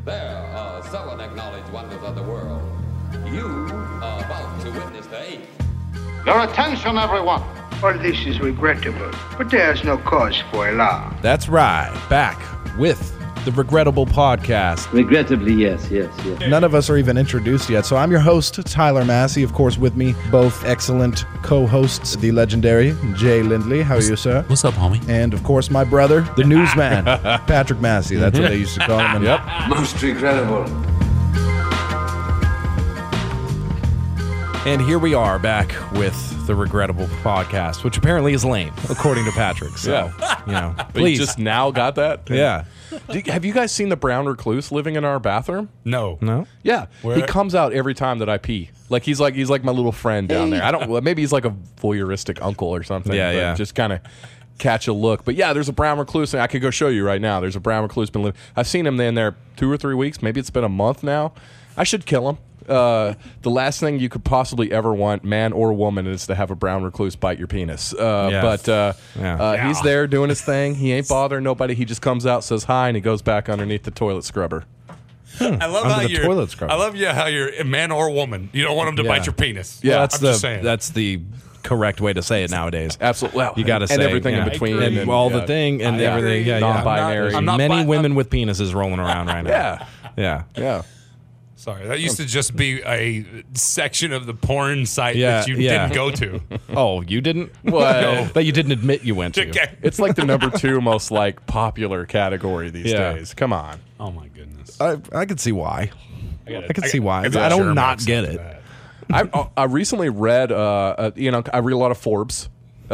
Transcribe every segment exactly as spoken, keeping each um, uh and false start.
There are seven acknowledged wonders of the world. You are about to witness the eighth. Your attention, everyone. All this is regrettable, but there's no cause for alarm. That's right. Back with the Regrettable Podcast. Regrettably, yes, yes, yes. None of us are even introduced yet, so I'm your host, Tyler Massey. Of course, with me, both excellent co-hosts, the legendary Jay Lindley. How are you, sir? What's up, homie? And, of course, my brother, the newsman, Patrick Massey. That's what they used to call him. And Yep. Most regrettable. And here we are back with the Regrettable Podcast, which apparently is lame, according to Patrick. So, Yeah. you know, But please. you just now got that? yeah. Do you- have you guys seen the brown recluse living in our bathroom? No. No? Yeah. Where- He comes out every time that I pee. Like he's like he's like my little friend down there. I don't well, maybe he's like a voyeuristic uncle or something. Yeah, but yeah. Just kind of catch a look. But yeah, there's a brown recluse, and I could go show you right now. There's a brown recluse been living. I've seen him in there two or three weeks. Maybe it's been a month now. I should kill him. Uh, the last thing you could possibly ever want, man or woman, is to have a brown recluse bite your penis. Uh, Yeah. But uh, Yeah. uh, he's there doing his thing. He ain't bothering nobody. He just comes out, says hi, and he goes back underneath the toilet scrubber. I love Under how the you're. toilet scrubber. I love yeah how you're a man or woman. You don't want them to Yeah. bite your penis. Yeah, that's I'm the just saying. that's the correct way to say it nowadays. Absolutely. Well, You got to and say everything yeah. in between, and, and, all yeah. the thing and I everything. agree. Yeah, Non-binary. yeah. I'm not Many bi- women with penises rolling around right now. Yeah, yeah, yeah. Sorry, that used to just be a section of the porn site Yeah, that you yeah. didn't go to. Oh, you didn't? What? No. That you didn't admit you went to. Okay. It's like the number two most like popular category these Yeah. days. Come on. Oh my goodness. I I could see why. gotta- I can see why. gotta I don't sure not marks get into it. that. I I recently read uh, uh you know I read a lot of Forbes,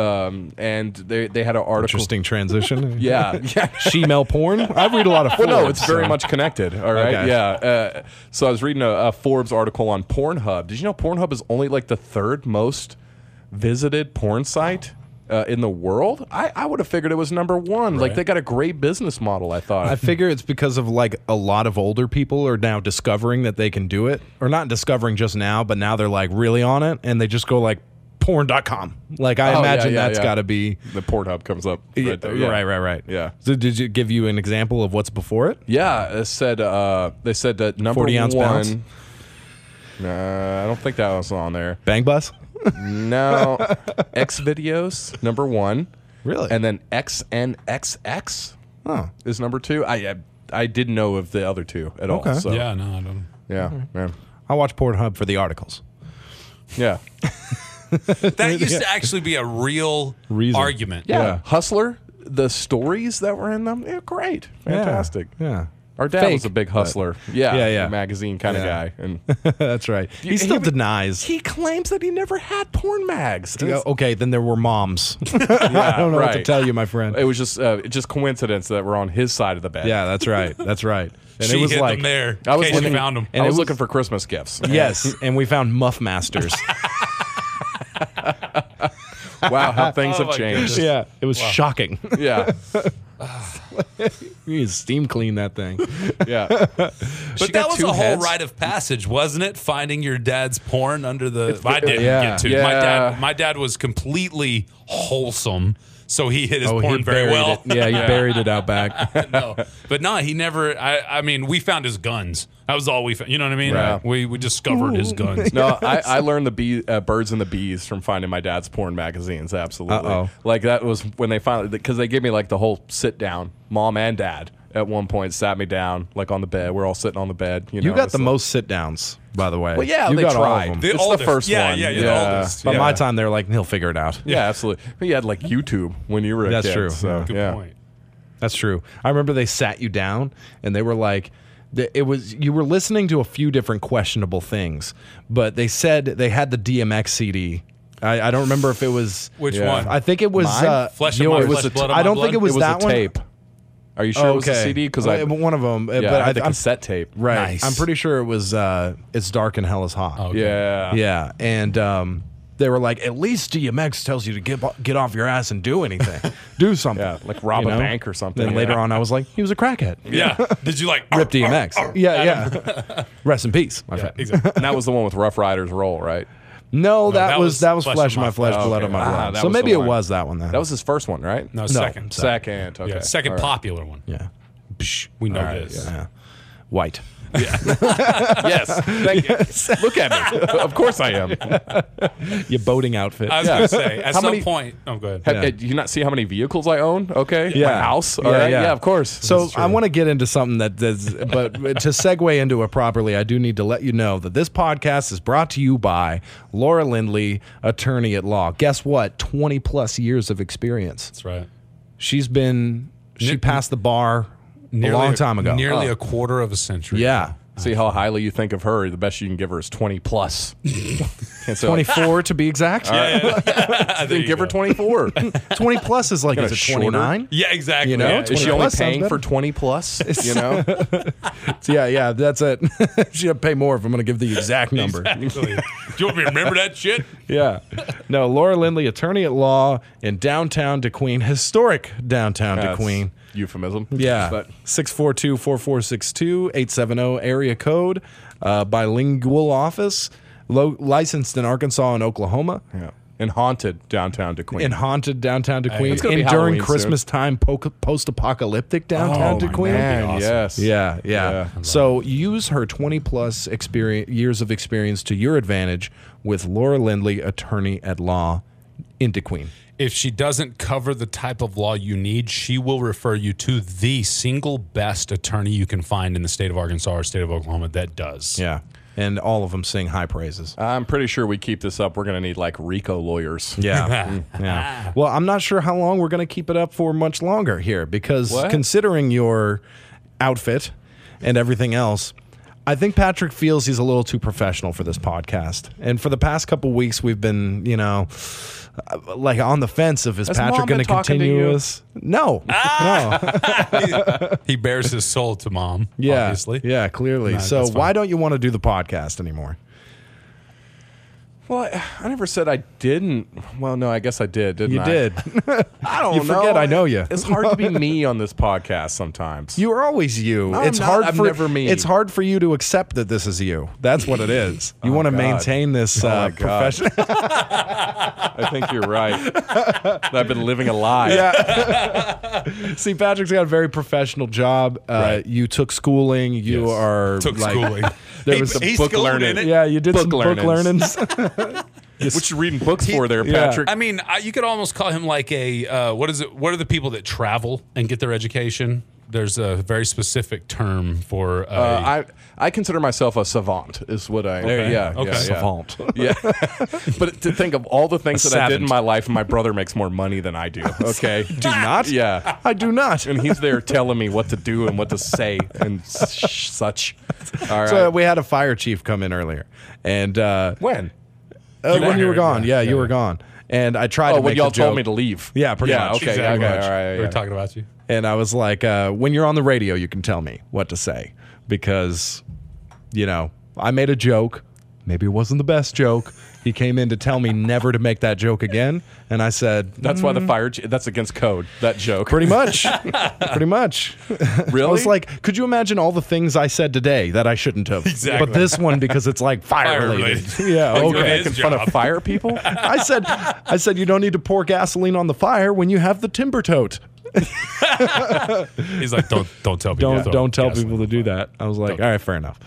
um and they they had an article. Interesting transition. Yeah, yeah. She-male porn. I read a lot of. Well, no, Forbes, it's very so- much connected. All right, Okay. yeah. Uh, so I was reading a, a Forbes article on Pornhub. Did you know Pornhub is only like the third most visited porn site uh, in the world? I, I would have figured it was number one. Like Right. they got a great business model. I thought. I figure it's because of like a lot of older people are now discovering that they can do it, or not discovering just now, but now they're like really on it, and they just go like porn dot com. Like I Oh, yeah, imagine yeah, that's yeah. got to be. the Pornhub comes up right there. Yeah, Yeah. Right, right, right. Yeah. So did it give you an example of what's before it? Yeah, it said uh, they said that number forty ounce one. pounds? Nah, I don't think that was on there. Bang Bus? No, X videos number one, Really? and then X N X X Oh. is number two. I I, I didn't know of the other two at Okay. all. So Yeah, no, I don't. yeah, yeah, I watch Pornhub for the articles. yeah. That used to actually be a real Reason. argument. Yeah. Yeah. Hustler, the stories that were in them, yeah, great, fantastic. Yeah. Our dad Fake, was a big but- hustler. Yeah, Yeah, yeah. magazine kind of Yeah. guy, and That's right. He he still would- denies. he claims that he never had porn mags. Yeah, okay, then there were moms. I don't know what to right. tell you, my friend. It was just uh, just coincidence that we're on his side of the bed. Yeah, that's right. That's right. And She it was hid like them there. I was in case looking, you found them. I And it was, was- looking for Christmas gifts. yes, and we found Muff Masters. Wow, how things Oh have my changed. yeah, it was shocking. Yeah, You need to steam clean that thing. yeah. But She that got was two a whole heads. rite of passage, wasn't it? Finding your dad's porn under the. I didn't yeah. get to. Yeah. My dad. My dad was completely wholesome, so he hid his Oh, he porn very buried well. it. Yeah, he buried it out back. no, but no, he never. I, I mean, we found his guns. That was all we found. You know what I mean? Right. We we discovered his guns. No, I, I learned the bee, uh, birds and the bees from finding my dad's porn magazines. Absolutely. Uh-oh. Like that was when they finally, because they gave me like the whole sit down. Mom and dad at one point sat me down like on the bed. We're all sitting on the bed. You, You know, got it's the like- most sit downs, by the way. Well, yeah, you they got all of tried. them. The It's oldest. the first Yeah, one. yeah, yeah, the oldest. By yeah. my time, they're like, he'll figure it out. Yeah, absolutely. But you had like YouTube when you were a That's kid. true. So, Good yeah. point. That's true. I remember they sat you down and they were like, th- it was you were listening to a few different questionable things, but they said they had the D M X C D. I, I don't remember if it was Which Yeah. one? I think it was Mine? uh, Flesh of yours. my It was flesh, a- blood of I my don't think blood? it was it was that a one. tape. Are you sure Oh, it was a okay. C D? Because Uh, I, one of them. yeah, but I had the I'm- cassette tape. Right. Nice. I'm pretty sure it was uh, It's Dark and Hell is Hot. Okay. Yeah. Yeah. And um, they were like, at least D M X tells you to get get off your ass and do anything. do something. Yeah, like rob You a know? bank or something. Then later Yeah. on, I was like, he was a crackhead. Yeah. Did you like Rip D M X. yeah, yeah. Rest in peace, my Yeah, friend. exactly. And that was the one with Rough Riders Roll, right? No, that, that was, was that was Flesh Flesh of of My My Flesh, Flesh. Blood Okay. of My Ah, Blood. that So was maybe the it one. was that one then. That was his first one, right? No, No, second. Second. Okay. Yeah, second All right. popular one. yeah. Psh, we know All right, this. Yeah. White. Yes. Thank you. Look at me. Of course I am. Your boating outfit. I was going to say, at How some many- point. Oh, go ahead. Have, Yeah. uh, do you not see how many vehicles I own? Okay. Yeah. My house. All Yeah, right. yeah. Yeah, of course. So I want to get into something that does, but to segue into it properly, I do need to let you know that this podcast is brought to you by Laura Lindley, attorney at law. Guess what? twenty plus years of experience. That's right. She's been, she Ne- passed the bar Nearly a long time ago. Nearly Oh. a quarter of a century. Yeah. See how highly you think of her. The best you can give her is twenty plus. And so, twenty-four to be exact. There then you give her go. twenty-four. twenty plus is like, Got is a it shorter- twenty-nine? Yeah, exactly. You know, Yeah. Is she twenty only plus sounds paying for better. twenty plus? You know? Yeah, yeah, that's it. She had to pay more if I'm going to give the exact number. Exactly. Do you want me to remember that shit? Yeah. No, Laura Lindley, attorney at law in downtown DeQueen, historic downtown That's DeQueen. Euphemism. Yeah. But six four two, four four six two, eight seven zero area code, uh, bilingual office, lo- licensed in Arkansas and Oklahoma. yeah. And haunted downtown DeQueen. In haunted downtown DeQueen. It's gonna be And during Halloween Christmas time, po- post-apocalyptic downtown Oh, my DeQueen. Man, Awesome. yes. Yeah, yeah. Yeah. So use her twenty plus experience, years of experience to your advantage with Laura Lindley, attorney at law in DeQueen. If she doesn't cover the type of law you need, she will refer you to the single best attorney you can find in the state of Arkansas or state of Oklahoma that does. Yeah. And all of them sing high praises. I'm pretty sure we keep this up. We're going to need like RICO lawyers. Yeah. yeah. Well, I'm not sure how long we're going to keep it up for much longer here because What? considering your outfit and everything else, I think Patrick feels he's a little too professional for this podcast. And for the past couple weeks, we've been, you know, uh, like on the fence of is Has Patrick Mom going been to talking to continue you? this? No. No. He bears his soul to mom, Yeah. obviously. Yeah, clearly. No, so that's fine. why don't you want to do the podcast anymore? Well, I, I never said I didn't. Well, no, I guess I did, didn't You I? did. I don't You know. forget I know you. It's hard to be me on this podcast sometimes. You are always you. No, it's I'm not. hard I'm for never me. It's hard for you to accept that this is you. That's what it is. You Oh, want to God. maintain this Oh, uh, my God. profession. I think you're right. I've been living a lie. See, Patrick's got a very professional job. Uh, Right. You took schooling. You Yes. are Took like, schooling. There He- was some he book schooled learning. in it. Yeah, you did Book some book learnings. learnings. What you reading books for there, Yeah. Patrick? I mean, I, you could almost call him like a uh, what is it? What are the people that travel and get their education? There's a very specific term for. A, Uh, I I consider myself a savant. Is what I. Okay. Yeah. Okay. Yeah, yeah. Savant. Yeah. But to think of all the things A that I did in savant. my life, and my brother makes more money than I do. Okay. Do not? Yeah. I do not. And he's there telling me what to do and what to say and sh- such. All right. So we had a fire chief come in earlier, and uh, when? uh, You when were you were here, gone, yeah, yeah, you yeah. were gone, and I tried Oh, to when make y'all the joke. told me to leave. Yeah, pretty yeah, much. Okay. Exactly. Okay. All right. we were Yeah. talking about you. And I was like, uh, when you're on the radio, you can tell me what to say because, you know, I made a joke. Maybe it wasn't the best joke. He came in to tell me never to make that joke again. And I said, That's why the fire. ch- That's against code. That joke. pretty much. Pretty much. Really? I was like, could you imagine all the things I said today that I shouldn't have? Exactly. But this one, because it's like fire, Fire related. related. Yeah, Like, okay. his Making fun job. of fire people. I said, I said, you don't need to pour gasoline on the fire when you have the timber tote. He's like, don't don't tell people. Don't to don't tell gasoline. people to do that. I was like, all right, fair enough.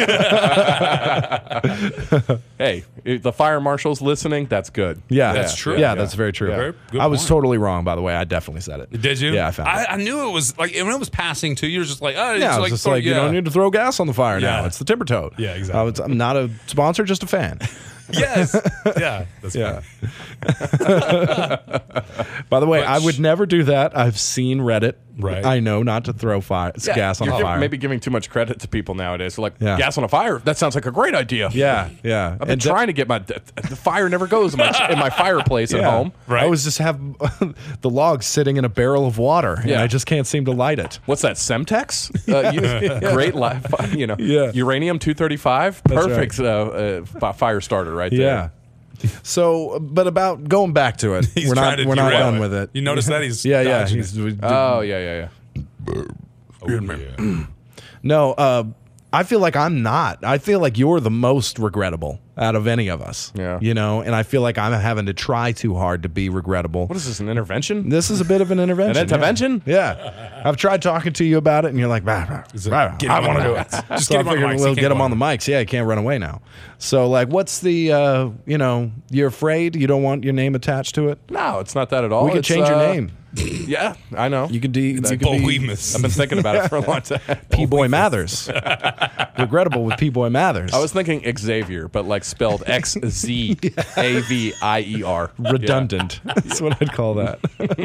Hey, if the fire marshal's listening. That's good. Yeah, That's true. Yeah, Yeah. that's very true. Very good I was point. totally wrong, by the way. I definitely said it. Did you? Yeah, I found I, it. I knew it was like when it was passing too. You were just like, oh, Yeah, it's I was like, just throw- like, you yeah. don't need to throw gas on the fire now. Yeah. It's the timber tote. Yeah, exactly. I was, I'm not a sponsor, just a fan. Yes. Yeah. That's Yeah. fair. By the way, But I would sh- never do that. I've seen Reddit. Right. I know not to throw fire, Yeah, gas on you're a giv- fire. Maybe giving too much credit to people nowadays. They're like, Yeah. gas on a fire? That sounds like a great idea. Yeah, yeah. I've been And de- trying to get my the fire never goes in my, in my fireplace at Yeah. home. Right. I always just have the logs sitting in a barrel of water, and Yeah. I just can't seem to light it. What's that? Semtex? Uh, you, great life. You know, Yeah. uranium two thirty-five. That's Perfect uh, uh, fi- fire starter right there. Yeah. So, but about going back to it, He's we're trying not to we're not derail done it. with it. You notice that he's Yeah, yeah. dodging he's- it. Oh yeah, yeah, yeah. Oh, yeah. no, uh, I feel like I'm not. I feel like you're the most regrettable out of any of us. Yeah. You know, and I feel like I'm having to try too hard to be regrettable. What is this, an intervention? This is a bit of an intervention. An intervention? Yeah. yeah. I've tried talking to you about it, and you're like, bah, bah, Is it- bah, get I him on want to the do mics. it. Just So get I him on the figured mics. He we'll can't get him go on the mics. Yeah, he can't run away now. So, like, what's the, uh, you know, you're afraid you don't want your name attached to it? No, it's not that at all. We could It's, change your uh, name. Yeah, I know. You could, de- you could be Bohemus. I've been thinking about it for a long time. P-Boy Mathers. Regrettable with P-Boy Mathers. I was thinking Xavier, but like spelled X Z A V I E R. redundant. That's what I'd call that.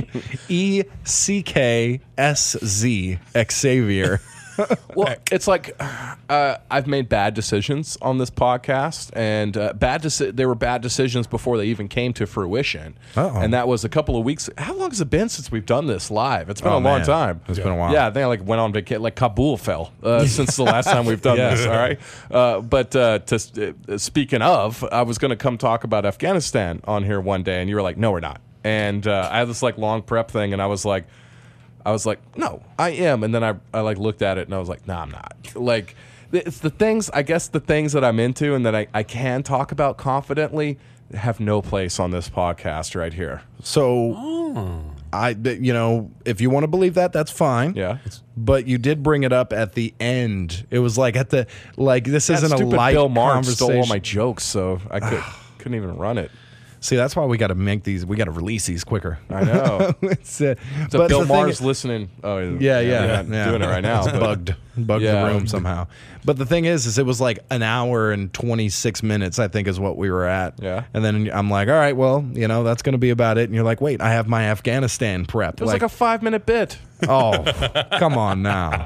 E C K S Z Xavier. Well, it's like uh, I've made bad decisions on this podcast, and uh, bad deci- they were bad decisions before they even came to fruition. Uh-oh. And that was a couple of weeks. How long has it been since we've done this live? It's been Oh, a long man. time. It's been a while. Yeah, I think I like went on vacation. Like Kabul fell uh, since the last time we've done Yeah. this. All right, uh, but uh, to uh, speaking of, I was going to come talk about Afghanistan on here one day, and you were like, "No, we're not." And uh, I had this like long prep thing, and I was like. I was like, no, I am. And then I, I like looked at it and I was like, no, I'm not. Like, it's the things, I guess the things that I'm into and that I, I can talk about confidently have no place on this podcast right here. So, I, you know, if you want to believe that, that's fine. Yeah. But you did bring it up at the end. It was like at the, like, this That isn't a stupid light Bill Maher conversation. stole all my jokes, so I could, couldn't even run it. See, that's why we got to make these, we got to release these quicker. I know. it's, uh, So but Bill the thing Maher's is- listening. Oh, Yeah, yeah, we're not yeah. doing it right now. It's but- bugged, bugged Yeah. the room somehow. But the thing is, is it was like an hour and twenty-six minutes, I think, is what we were at. Yeah. And then I'm like, all right, well, you know, that's going to be about it. And you're like, wait, I have my Afghanistan prep. It was like, a five minute bit. oh, come on now.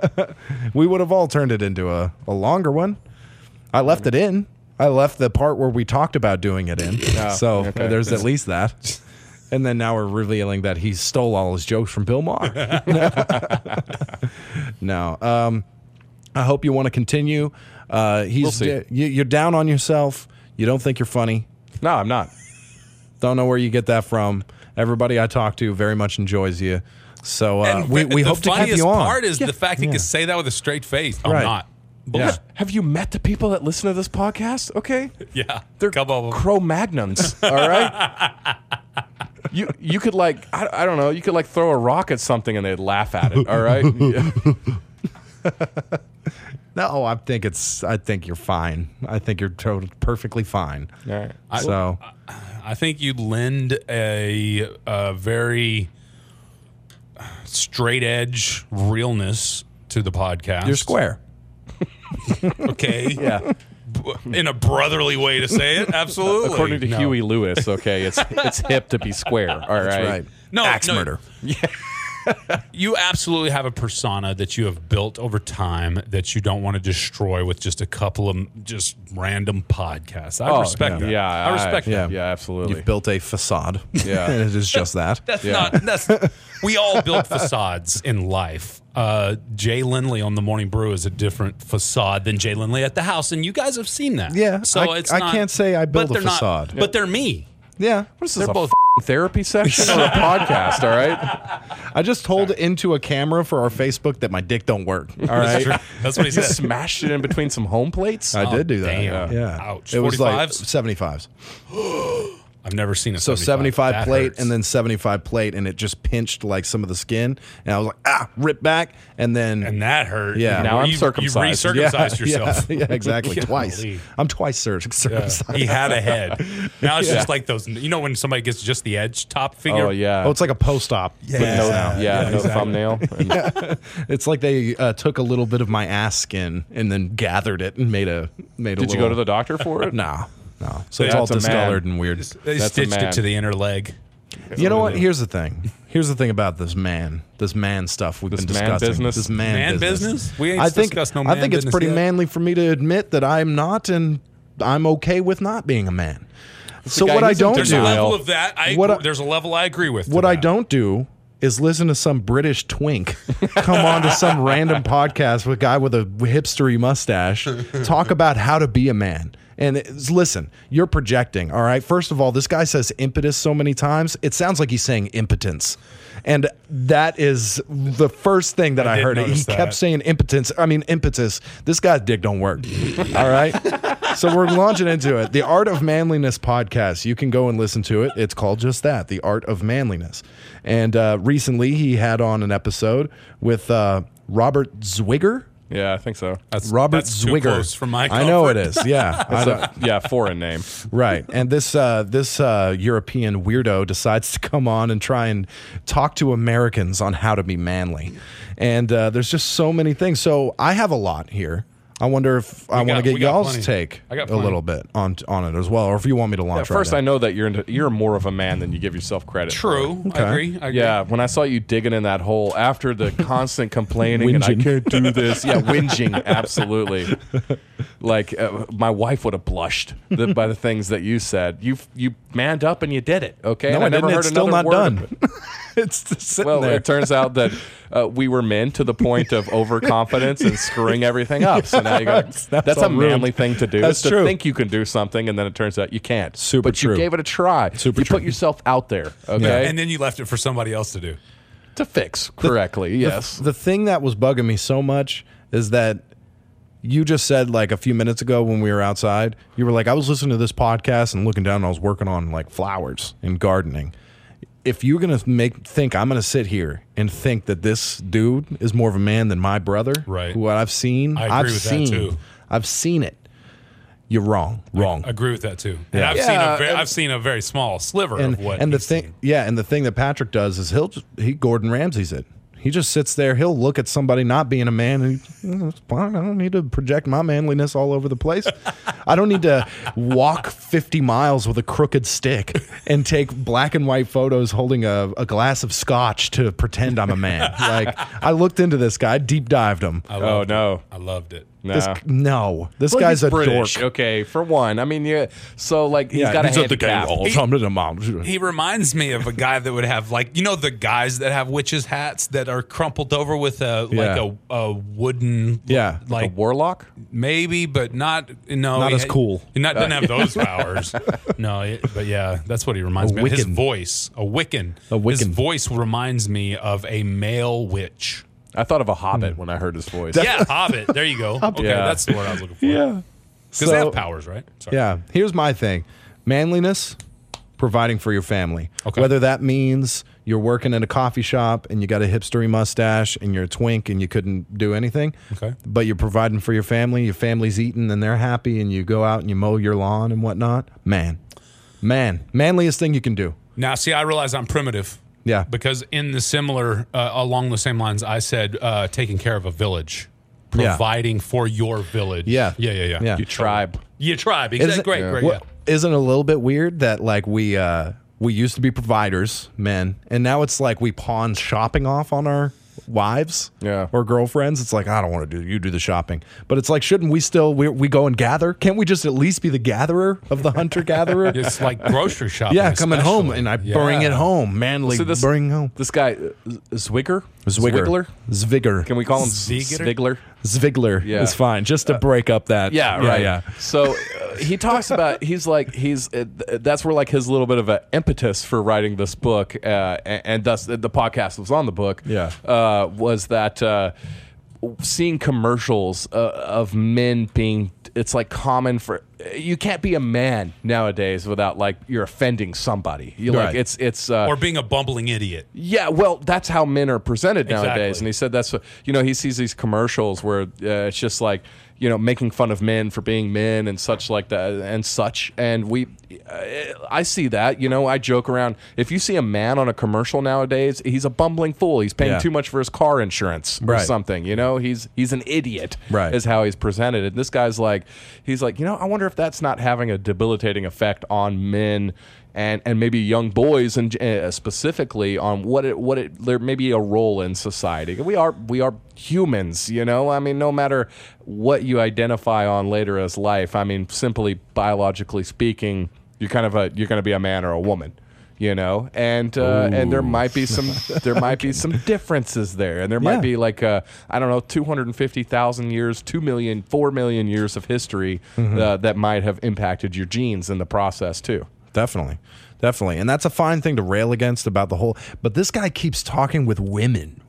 We would have all turned it into a, a longer one. I left it in. I left the part where we talked about doing it in. so okay. there's at least that. And then now we're revealing that he stole all his jokes from Bill Maher. No. Um, I hope you want to continue. Uh, he's We'll see. you, you're down on yourself. You don't think you're funny. No, I'm not. Don't know where you get that from. Everybody I talk to very much enjoys you. So uh, And we, the we hope to keep funniest you on. part is the fact he Yeah. can say that with a straight face. I'm Right. not. Yeah. Have you met the people that listen to this podcast? Okay. Yeah. They're Couple of them. Cro-Magnons, all right? you you could like I, I don't know, you could like throw a rock at something and they'd laugh at it, all right? No, I think it's. I think you're fine. I think you're totally perfectly fine. All right. So I think you lend a, a very straight edge realness to the podcast. you're square. Okay. Yeah. In a brotherly way to say it. Absolutely. According to No. Huey Lewis, okay, it's it's hip to be square, all right? That's right. No, Axe no. murder. You absolutely have a persona that you have built over time that you don't want to destroy with just a couple of just random podcasts. I Oh, respect yeah. that. Yeah, I respect I- that. Yeah, absolutely. You've built a facade. Yeah. and it is just that. That's Yeah. not. That's we all build facades in life. Uh, Jay Lindley on the Morning Brew is a different facade than Jay Lindley at the house, and you guys have seen that. Yeah, so I- it's I not- can't say I but build a they're not- facade. but they're me. Yeah, What is this, They're a both- f- therapy session or a podcast, all right? I just told into a camera for our Facebook that my dick don't work. All right, That's what he Just said. smashed it in between some home plates? I Oh, did do that. damn. Yeah, Ouch. It was like forty-fives? seventy-fives. I've never seen a So seventy-five That plate hurts. and then seventy-five plate, and it just pinched like some of the skin, and I was like, ah, rip back, and then and that hurt. Yeah. Now I'm you, circumcised. You re-circumcised yeah, yourself. Yeah, yeah, exactly. Golly. Twice. I'm twice cir- Yeah. circumcised. He had a head. Now it's just like those. You know when somebody gets just the edge top figure. Oh, yeah. Oh, it's like a post-op. Yeah. no, Yeah, yeah, yeah, no exactly. thumbnail. And- It's like they uh, took a little bit of my ass skin and then gathered it and made a made a. Did you little, go to the doctor for it? No, no. So Yeah, it's all that's a man. discolored and weird. They That's a stitched man. it to the inner leg. You know what? Here's the thing. Here's the thing about this man, this man stuff we've This been man discussing. business? This man, Man business. business? We ain't I think discussed no I man think it's business pretty yet. manly for me to admit that I'm not, and I'm okay with not being a man. So guy what I who's in don't There's do, a denial. level of that. I What agree- I- there's a level I agree with. to what I that. don't do is listen to some British twink come on to some random podcast with a guy with a hipstery mustache talk about how to be a man. And it's, listen, you're projecting, all right? First of all, this guy says impetus so many times, it sounds like he's saying impotence. And that is the first thing that I I, did heard. He notice kept that. saying impotence. I mean, impetus. This guy's dick don't work, all right? So we're launching into it. The Art of Manliness podcast. You can go and listen to it. It's called just that, The Art of Manliness. And uh, recently he had on an episode with uh, Robert Zwigger. Yeah, I think so. That's Robert that's too Zwigger. close for my I know it comfort. is. Yeah. I It's don't- a, yeah, foreign name. Right. And this uh, this uh, European weirdo decides to come on and try and talk to Americans on how to be manly. And uh, there's just so many things. So I have a lot here. I wonder if I want to got- get we got y'all's plenty. take I got a plenty. little bit on on it as well, or if you want me to Yeah, launch first, right I now. know that you're into, you're more of a man than you give yourself credit. for. True. Okay. I agree. I agree. Yeah, when I saw you digging in that hole after the constant complaining and I Whinging. can't do this. Yeah, whinging, absolutely. Like uh, my wife would have blushed the, by the things that you said. You you manned up and you did it. Okay, No, And I, I never didn't. heard It's still another not word of done. it. It's just sitting Well, there. it turns out that uh, we were men to the point of overconfidence and screwing everything up. So now you got That's that's all a manly ruined. thing to do. That's is to true. think you can do something and then it turns out you can't. Super but true. you gave it a try. Super you true. put yourself out there. Okay, And then you left it for somebody else to do. to fix correctly. Yes. The thing that was bugging me so much is that you just said like a few minutes ago when we were outside, you were like, I was listening to this podcast and looking down and I was working on like flowers and gardening. If you're going to make think I'm going to sit here and think that this dude is more of a man than my brother, Right. who I've seen, I agree I've with that, seen, too. I've seen it. You're wrong. Wrong. I agree with that too. And Yeah. I've seen Yeah, a very, and- I've seen a very small sliver and of what and the he's thing seen. yeah and the thing that Patrick does is he'll just he Gordon Ramsay's it. He just sits there, he'll look at somebody not being a man and he, "Mm, it's fine. I don't need to project my manliness all over the place. I don't need to walk fifty miles with a crooked stick and take black and white photos holding a, a glass of scotch to pretend I'm a man. Like I looked into this guy, deep dived him. I Oh loved no. it. I loved it. No. This no, this Well, guy's he's a British. dork. Okay, for one. I mean, yeah. So like he's got a handicap. He reminds me of a guy that would have like you know the guys that have witches hats that are crumpled over with a Yeah. like a, a wooden Yeah. A like warlock. maybe but not no Not he as ha- cool. he not doesn't have those powers. No, it- but yeah, that's what he reminds A me of. His Wiccan. voice, a Wiccan. A Wiccan. His voice reminds me of a male witch. I thought of a hobbit when I heard his voice. Yeah, Hobbit. There you go. Okay, Yeah. that's the word I was looking for. Yeah. Because they have powers, right? Sorry. Yeah. Here's my thing. Manliness, providing for your family. Okay. Whether that means you're working in a coffee shop and you got a hipstery mustache and you're a twink and you couldn't do anything. Okay. But you're providing for your family, your family's eating and they're happy and you go out and you mow your lawn and whatnot. Man. Man. Manliest thing you can do. Now, see, I realize I'm primitive. Yeah. Because in the similar, uh, along the same lines, I said uh, taking care of a village, Yeah. providing for your village. Yeah. yeah, yeah, yeah. Yeah. You tribe. Your tribe. Isn't- Exactly. Great, great. Well, Yeah. Isn't it a little bit weird that like we uh we used to be providers, men, and now it's like we pawn shopping off on our wives Yeah. or girlfriends? It's like, I don't want to do you do the shopping. But it's like, shouldn't we still we, we go and gather? Can't we just at least be the gatherer of the hunter gatherer? It's like grocery shopping. Yeah, coming home especially. and I Yeah. bring it home. Manly So this- bring home. This guy, uh, Zwigger? Zwigger. Zwigler? Zwigger. Can we call him Zwigger? Zwigler? Zwigler Yeah. is fine. Just to break up that. Yeah, right. Yeah. So uh, he talks about he's like he's uh, th- that's where like his little bit of an impetus for writing this book, uh, and, and thus the podcast was on the book. Yeah. uh, was that uh, seeing commercials uh, of men being it's like common for you can't be a man nowadays without like you're offending somebody. You like Right. it's it's uh, Or being a bumbling idiot. yeah, well, that's how men are presented nowadays. Exactly. And he said that's what, you know, he sees these commercials where uh, it's just like, you know, making fun of men for being men and such like that and such. And we, uh, I see that, you know, I joke around. If you see a man on a commercial nowadays, he's a bumbling fool. He's paying Yeah. too much for his car insurance or Right. something, you know, he's, he's an idiot Right. is how he's presented. And this guy's like, he's like, you know, I wonder if that's not having a debilitating effect on men and and maybe young boys and uh, specifically on what it what it there may be a role in society. We are we are humans, you know. I mean, no matter what you identify on later as life. I mean, simply biologically speaking, you're kind of a you're going to be a man or a woman. You know, and uh, and there might be some there might be some differences there, and there Yeah. might be like uh, I don't know, two hundred fifty thousand years, two million, four million years of history uh, that might have impacted your genes in the process too. Definitely. Definitely. And that's a fine thing to rail against about the whole. But this guy keeps talking with women.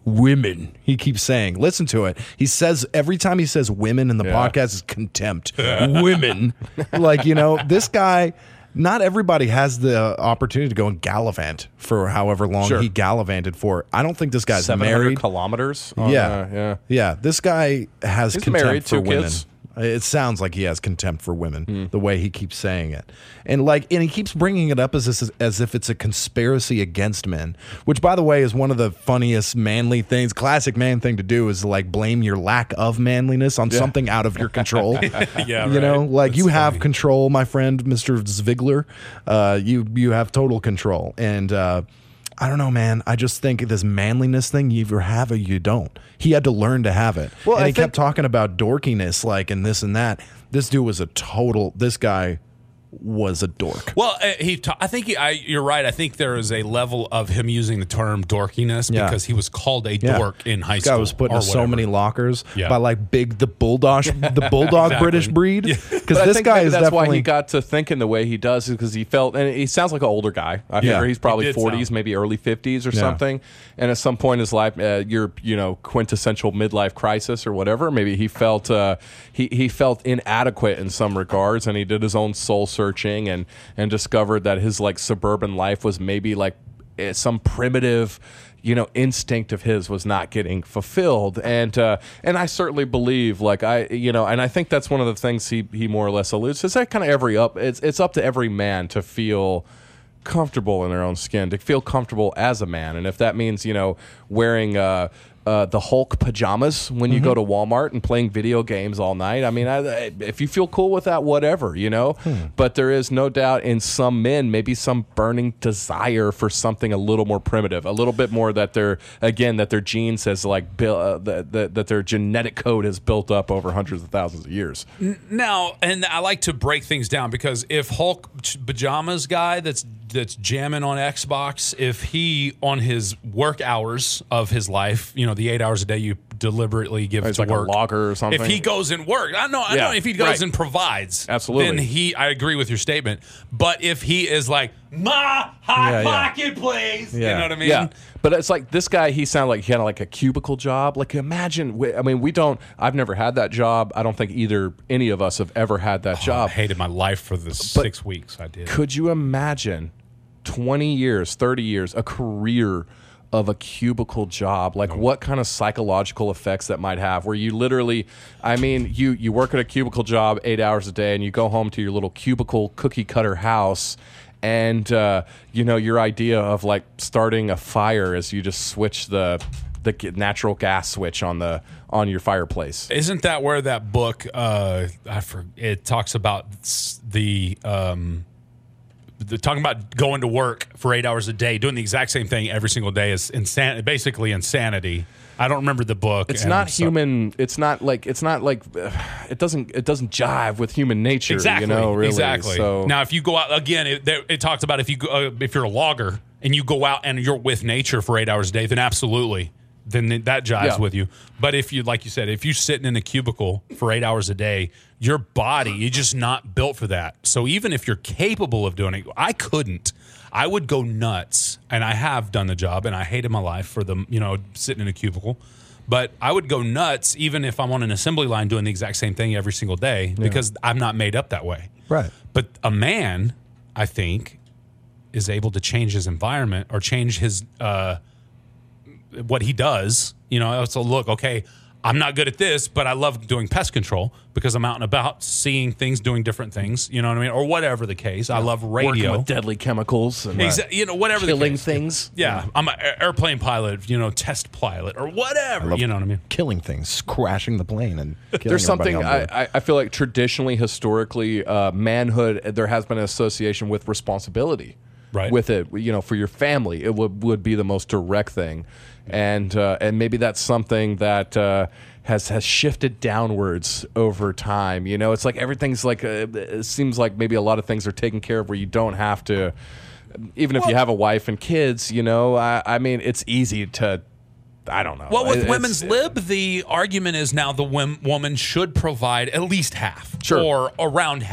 women. He keeps saying, listen to it. He says, every time he says women in the Yeah. podcast is contempt. Women. Like, you know, this guy, not everybody has the opportunity to go and gallivant for however long Sure. he gallivanted for. I don't think this guy's seven hundred married. kilometers. on, Yeah. uh, yeah. Yeah. This guy has He's contempt married, for two women. kids. It sounds like he has contempt for women, Hmm. the way he keeps saying it, and like, and he keeps bringing it up as this, as if it's a conspiracy against men. Which, by the way, is one of the funniest manly things. Classic man thing to do is like blame your lack of manliness on something out of your control. Yeah, you right. know, like That's you have funny. control, my friend, Mister Zvigler. Uh, you you have total control, and uh, I don't know, man. I just think this manliness thing, you either have it or you don't. He had to learn to have it. Well, and I he think- kept talking about dorkiness, like, and this and that. This dude was a total, this guy was a dork. Well, uh, he. Ta- I think he, I, you're right. I think there is a level of him using the term dorkiness Yeah. because he was called a Yeah. dork in high This school. guy was put or into so whatever. many lockers Yeah. by like big, the bulldog, the bulldog Exactly. British breed. Because But I this think guy maybe is that's definitely. why he got to thinking the way he does, is because he felt, and he sounds like an older guy. I Yeah. figure he's probably He did forties, sound- maybe early fifties or Yeah. something. And at some point in his life, uh, your you know quintessential midlife crisis or whatever, maybe he felt uh, he he felt inadequate in some regards, and he did his own soul searching and and discovered that his like suburban life was maybe like eh, some primitive, you know, instinct of his was not getting fulfilled. And uh, and I certainly believe, like I, you know, and I think that's one of the things he he more or less alludes to. It's that kind of every up. It's it's up to every man to feel comfortable in their own skin, to feel comfortable as a man. And if that means, you know, wearing uh, uh, the Hulk pajamas when you go to Walmart and playing video games all night, I mean, I, I- if you feel cool with that, whatever, you know. But there is no doubt in some men, maybe some burning desire for something a little more primitive, a little bit more that their, again, that their genes has like, built, uh, that, that, that their genetic code has built up over hundreds of thousands of years. Now, and I like to break things down because if Hulk pajamas guy that's that's jamming on Xbox, if he on his work hours of his life, you know, the eight hours a day you deliberately give He's to like a work, logger or something. If he goes and work, I know, I Yeah, know. If he goes right. and provides, Absolutely. then he. I agree with your statement. But if he is like my hot Yeah, yeah. pocket, please, Yeah. you know what I mean? Yeah, but it's like this guy. He sounded like he had like a cubicle job. Like imagine. we- I mean, we don't. I've never had that job. I don't think either any of us have ever had that I job. hated my life for the six weeks I did. Could you imagine twenty years, thirty years, a career of a cubicle job? Like what kind of psychological effects that might have, where you literally, I mean, you you work at a cubicle job eight hours a day and you go home to your little cubicle cookie cutter house, and uh, you know, your idea of like starting a fire is you just switch the the g- natural gas switch on the on your fireplace. Isn't that where that book? Uh, I for, it talks about s- the um, the talking about going to work for eight hours a day, doing the exact same thing every single day is insanity. Basically, insanity. I don't remember the book. It's and not so- human. It's not like it's not like uh, it doesn't it doesn't jive with human nature. Exactly. You know, really. Exactly. So Now, if you go out again, it, there- it talks about if you go, uh, if you're a logger and you go out and you're with nature for eight hours a day, then absolutely, then that jives Yeah. with you. But if you, like you said, if you're sitting in a cubicle for eight hours a day, your body, you're just not built for that. So even if you're capable of doing it, I couldn't. I would go nuts, and I have done the job, and I hated my life for the, you know, sitting in a cubicle. But I would go nuts even if I'm on an assembly line doing the exact same thing every single day because I'm not made up that way. Right. But a man, I think, is able to change his environment or change his uh, what he does. You know, so look, okay, I'm not good at this, but I love doing pest control because I'm out and about seeing things, doing different things. You know what I mean, or whatever the case. I love working radio. with deadly chemicals and Exa- you know, whatever the killing case. things. Yeah, I'm an airplane pilot, you know, test pilot or whatever. You know what I mean? Killing things, crashing the plane, and killing There's something everybody on I, board. I I feel like traditionally, historically, uh, manhood, there has been an association with responsibility. Right. With it, you know, for your family, it would would be the most direct thing, and uh, and maybe that's something that uh, has has shifted downwards over time. You know, it's like everything's like uh it seems like maybe a lot of things are taken care of where you don't have to, even if you have a wife and kids. You know, I, I mean, it's easy to. I don't know. Well, with It- it's- women's lib, the argument is now the wom- woman should provide at least half Sure. or around half.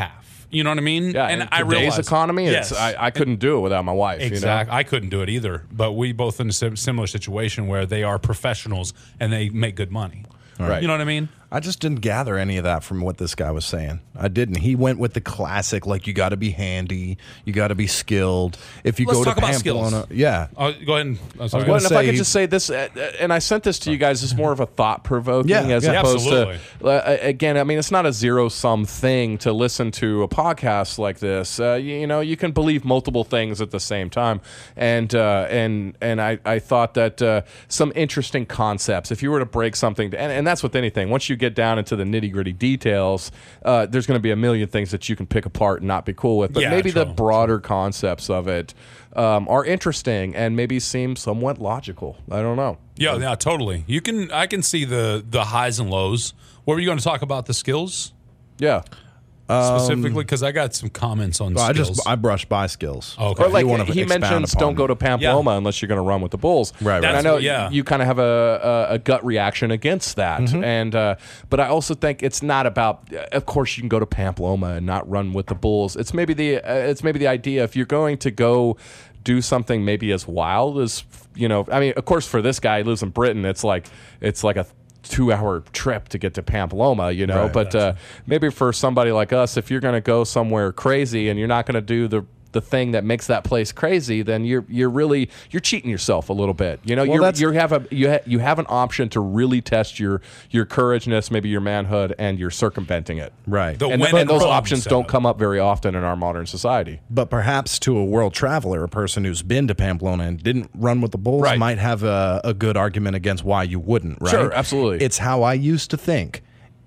You know what I mean? Yeah, and in I today's realize, economy, yes, it's, I, I couldn't do it without my wife. exactly. You know? I couldn't do it either. But we both in a sim- similar situation where they are professionals and they make good money. Right. You know what I mean? I just didn't gather any of that from what this guy was saying. I didn't. He went with the classic, like you got to be handy, you got to be skilled. If you Let's go talk to about Pamplona, skills. yeah. Oh, go ahead. And, I'm sorry. gonna Well, and if I say- could just say this, uh, uh, and I sent this to you guys as more of a thought provoking, Yeah, as yeah. opposed Absolutely. to uh, again. I mean, it's not a zero sum thing to listen to a podcast like this. Uh, you, you know, you can believe multiple things at the same time, and uh, and and I, I thought that uh, some interesting concepts. If you were to break something, and, and that's with anything. Once you get down into the nitty gritty details, uh, there's going to be a million things that you can pick apart and not be cool with. But Yeah, maybe the true, broader concepts of it um, are interesting and maybe seem somewhat logical. I don't know. Yeah, yeah, totally. You can. I can see the the highs and lows. What were you going to talk about? The skills Yeah. specifically, because I got some comments on Well, I skills. just I brushed by skills. Okay. Or If like you wanna he expound mentions, upon don't go to it. Pamplona Yeah. unless you're going to run with the Bulls. Right, right. And I That's know what- yeah. you kind of have a, a, a gut reaction against that, Mm-hmm. and uh, but I also think it's not about. Of course, you can go to Pamplona and not run with the Bulls. It's maybe the uh, it's maybe the idea if you're going to go do something maybe as wild as you know. I mean, of course, for this guy who lives in Britain, it's like it's like a two-hour trip to get to Pamplona, you know. Right, but uh, maybe for somebody like us, if you're going to go somewhere crazy and you're not going to do the the thing that makes that place crazy, then you're you're really you're cheating yourself a little bit. You know, Well, you're, that's- you have a you ha- you have an option to really test your your courageness, maybe your manhood, and you're circumventing it. Right. The And, when th- in and those Rome options setup. don't come up very often in our modern society. But perhaps to a world traveler, a person who's been to Pamplona and didn't run with the Bulls Right. might have a, a good argument against why you wouldn't, right? Sure, absolutely. It's how I used to think.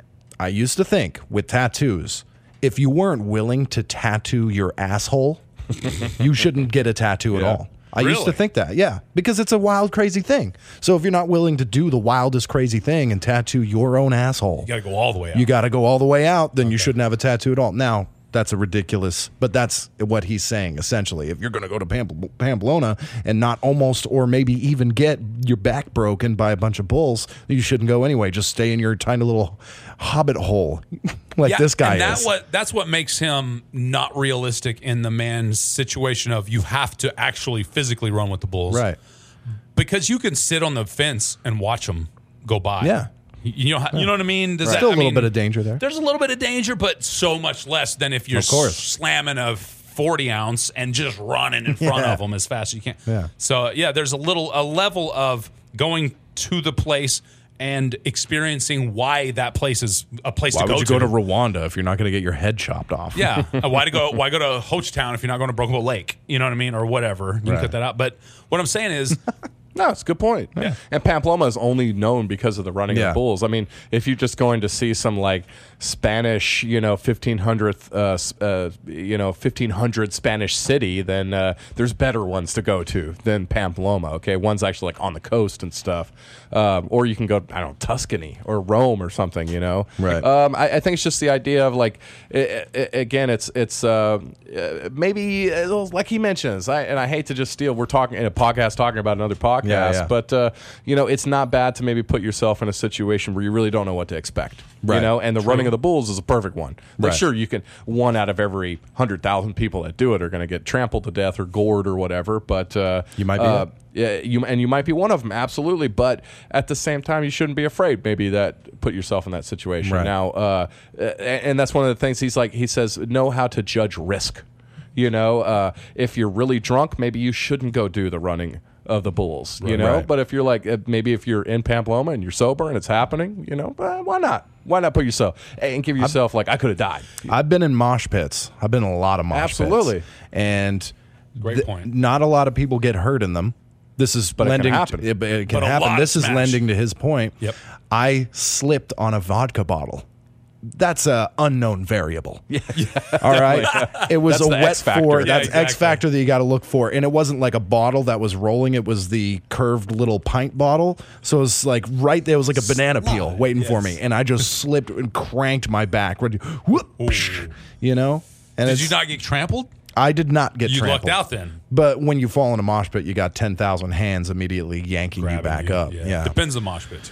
I used to think with tattoos, if you weren't willing to tattoo your asshole, you shouldn't get a tattoo at Yeah. all. I used to Really? think that, yeah, because it's a wild, crazy thing. So if you're not willing to do the wildest, crazy thing and tattoo your own asshole, you got to go all the way out. you got to go all the way out, then you shouldn't have a tattoo at all. Now, that's a ridiculous, but that's what he's saying essentially. If you're going to go to Pam- Pamplona and not almost or maybe even get your back broken by a bunch of bulls, you shouldn't go anyway. Just stay in your tiny little hobbit hole like Yeah, this guy and that is. What, that's what makes him not realistic in the man's situation of you have to actually physically run with the Bulls. Right. Because you can sit on the fence and watch them go by. Yeah. You you know, how- you know what I mean? Does that, Still a I little mean, bit of danger there. There's a little bit of danger, but so much less than if you're Of course. slamming a forty ounce and just running in front Yeah. of them as fast as you can. Yeah. So yeah, there's a little a level of going to the place and experiencing why that place is a place Why to go would you to. go to Rwanda if you're not going to get your head chopped off? Yeah. Uh, why to go? Why go to Hochtown if you're not going to Broken Bow Lake? You know what I mean, or whatever. You can Right. cut that out. But what I'm saying is, No, it's a good point. Yeah. And Pamplona is only known because of the running Yeah. of bulls. I mean, if you're just going to see some like Spanish, you know, fifteen hundredth, uh, s- uh, you know, fifteen hundred Spanish city, then uh, there's better ones to go to than Pamplona. Okay, one's actually like on the coast and stuff, um, or you can go, I don't know, Tuscany or Rome or something. You know, Right. Um, I, I think it's just the idea of like, i i again, it's it's uh, uh, maybe uh, like he mentions, I, and I hate to just steal. We're talking in a podcast talking about another podcast, Yeah, yeah. but uh, you know, it's not bad to maybe put yourself in a situation where you really don't know what to expect. You Right. know, and the running of the bulls is a perfect one. Like, Right. sure, you can one out of every hundred thousand people that do it are going to get trampled to death or gored or whatever, but uh, You might be uh, it. yeah, you and you might be one of them, absolutely. But at the same time, you shouldn't be afraid. Maybe that put yourself in that situation. Right. Now, uh, and, and that's one of the things he's like. He says, know how to judge risk. You know, uh, if you're really drunk, maybe you shouldn't go do the running of the bulls. You know, Right. but if you're like uh, maybe if you're in Pamplona and you're sober and it's happening, you know, uh, why not? Why not put yourself and give yourself like I could have died. I've been in mosh pits. I've been in a lot of mosh Absolutely. pits. And Great th- point. not a lot of people get hurt in them. This is But it can lending happen. To, it, it can But a happen. lot This is smash. lending to his point. Yep. I slipped on a vodka bottle. That's a unknown variable. Yeah. All right. It was That's a the wet X factor. for Yeah, that's exactly. X factor that you got to look for. And it wasn't like a bottle that was rolling. It was the curved little pint bottle. So it was like right there was like a banana peel waiting for me. And I just slipped and cranked my back. Whoop, psh, you know? And did it's- you not get trampled? I did not get You trampled. lucked out then. But when you fall in a mosh pit, you got ten thousand hands immediately yanking you Grabbing back you. up. Yeah. Depends on mosh pit too.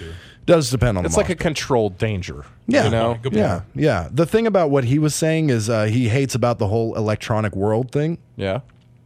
Does depend on It's the like a market. controlled danger. Yeah, You know? Good yeah, yeah. The thing about what he was saying is uh, he hates about the whole electronic world thing. Yeah.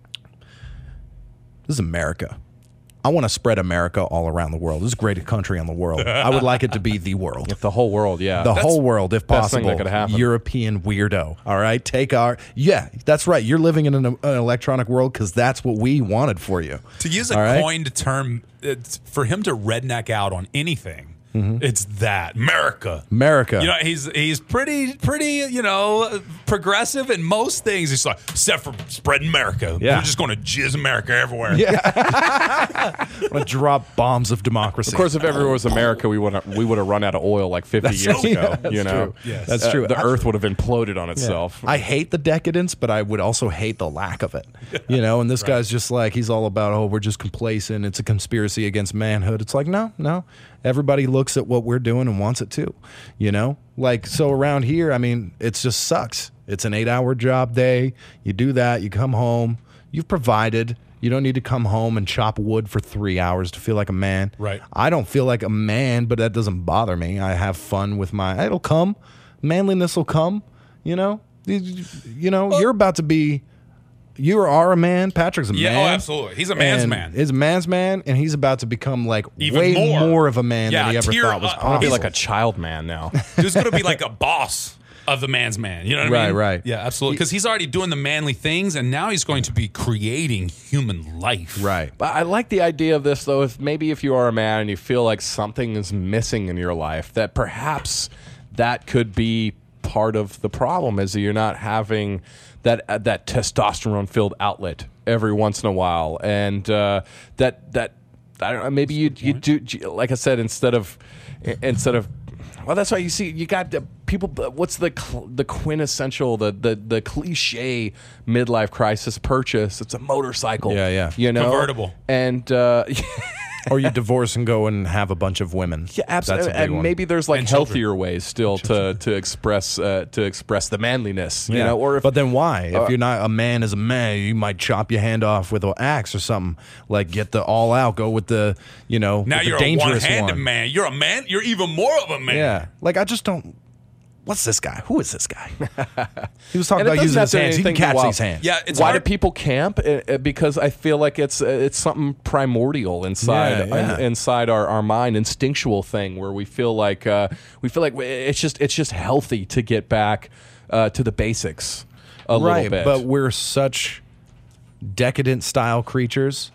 This is America. I want to spread America all around the world. This is the greatest country in the world. I would like it to be the world. The whole world, yeah. The whole world, if best thing possible. that could happen. European weirdo. All right, take our. Yeah, that's right. You're living in an, an electronic world because that's what we wanted for you. To use a All right? coined term, it's, for him to redneck out on anything, it's that America. America. You know, he's he's pretty pretty you know progressive in most things. He's like, except for spreading America. Yeah. We're just going to jizz America everywhere. I'm gonna drop bombs of democracy. Of course, if everyone was America, we would we would have run out of oil like fifty years true. ago. Yeah, that's you know, true. Yes. That's Uh, true. the I- Earth would have imploded on itself. I hate the decadence, but I would also hate the lack of it. You know, and this guy's just like, he's all about, oh, we're just complacent. It's a conspiracy against manhood. It's like, no, no. Everybody looks at what we're doing and wants it too. You know, like, so around here, I mean, it just sucks. It's an eight hour job day. You do that, you come home, you've provided. You don't need to come home and chop wood for three hours to feel like a man. Right. I don't feel like a man, but that doesn't bother me. I have fun with my, it'll come. Manliness will come, you know? You, you know, you're about to be, you are a man. Patrick's a Yeah, man. oh, absolutely. He's a man's and man. He's a man's man, and he's about to become like Even way more. more. of a man Yeah, than he ever tier thought was up. I want to be possible. like a child man now. Who's going to be like a boss of the man's man. You know what I Right, mean? right. Yeah, absolutely. Because he's already doing the manly things, and now he's going to be creating human life. Right. But I like the idea of this, though. If maybe if you are a man and you feel like something is missing in your life, that perhaps that could be part of the problem, is that you're not having that uh, that testosterone filled outlet every once in a while, and uh, that that I don't know. Maybe you you do, like I said, instead of instead of well, that's why you see you got the people. What's the cl- the quintessential, the the the cliche midlife crisis purchase? It's a motorcycle. Yeah, yeah. You know, Convertible. and. Uh, Or you divorce and go and have a bunch of women. Yeah, absolutely. That's a big And one. maybe there's like And children. healthier ways still to to express uh, to express the manliness, you Yeah. know. Or if, but then why? If uh, you're not a man as a man, you might chop your hand off with an axe or something. Like get the all out. Go with the, you know, Now with the you're a dangerous one-handed one. man. You're a man. You're even more of a man. Yeah. Like I just don't. What's this guy? Who is this guy? He was talking And it about doesn't using have his to hands. He can anything catch wild. these hands. Yeah, it's why hard. do people camp? Uh, uh, Because I feel like it's uh, it's something primordial inside Yeah, yeah. in- inside our, our mind, instinctual thing where we feel like uh, we feel like it's just it's just healthy to get back uh, to the basics a right, little bit. but we're such decadent style creatures.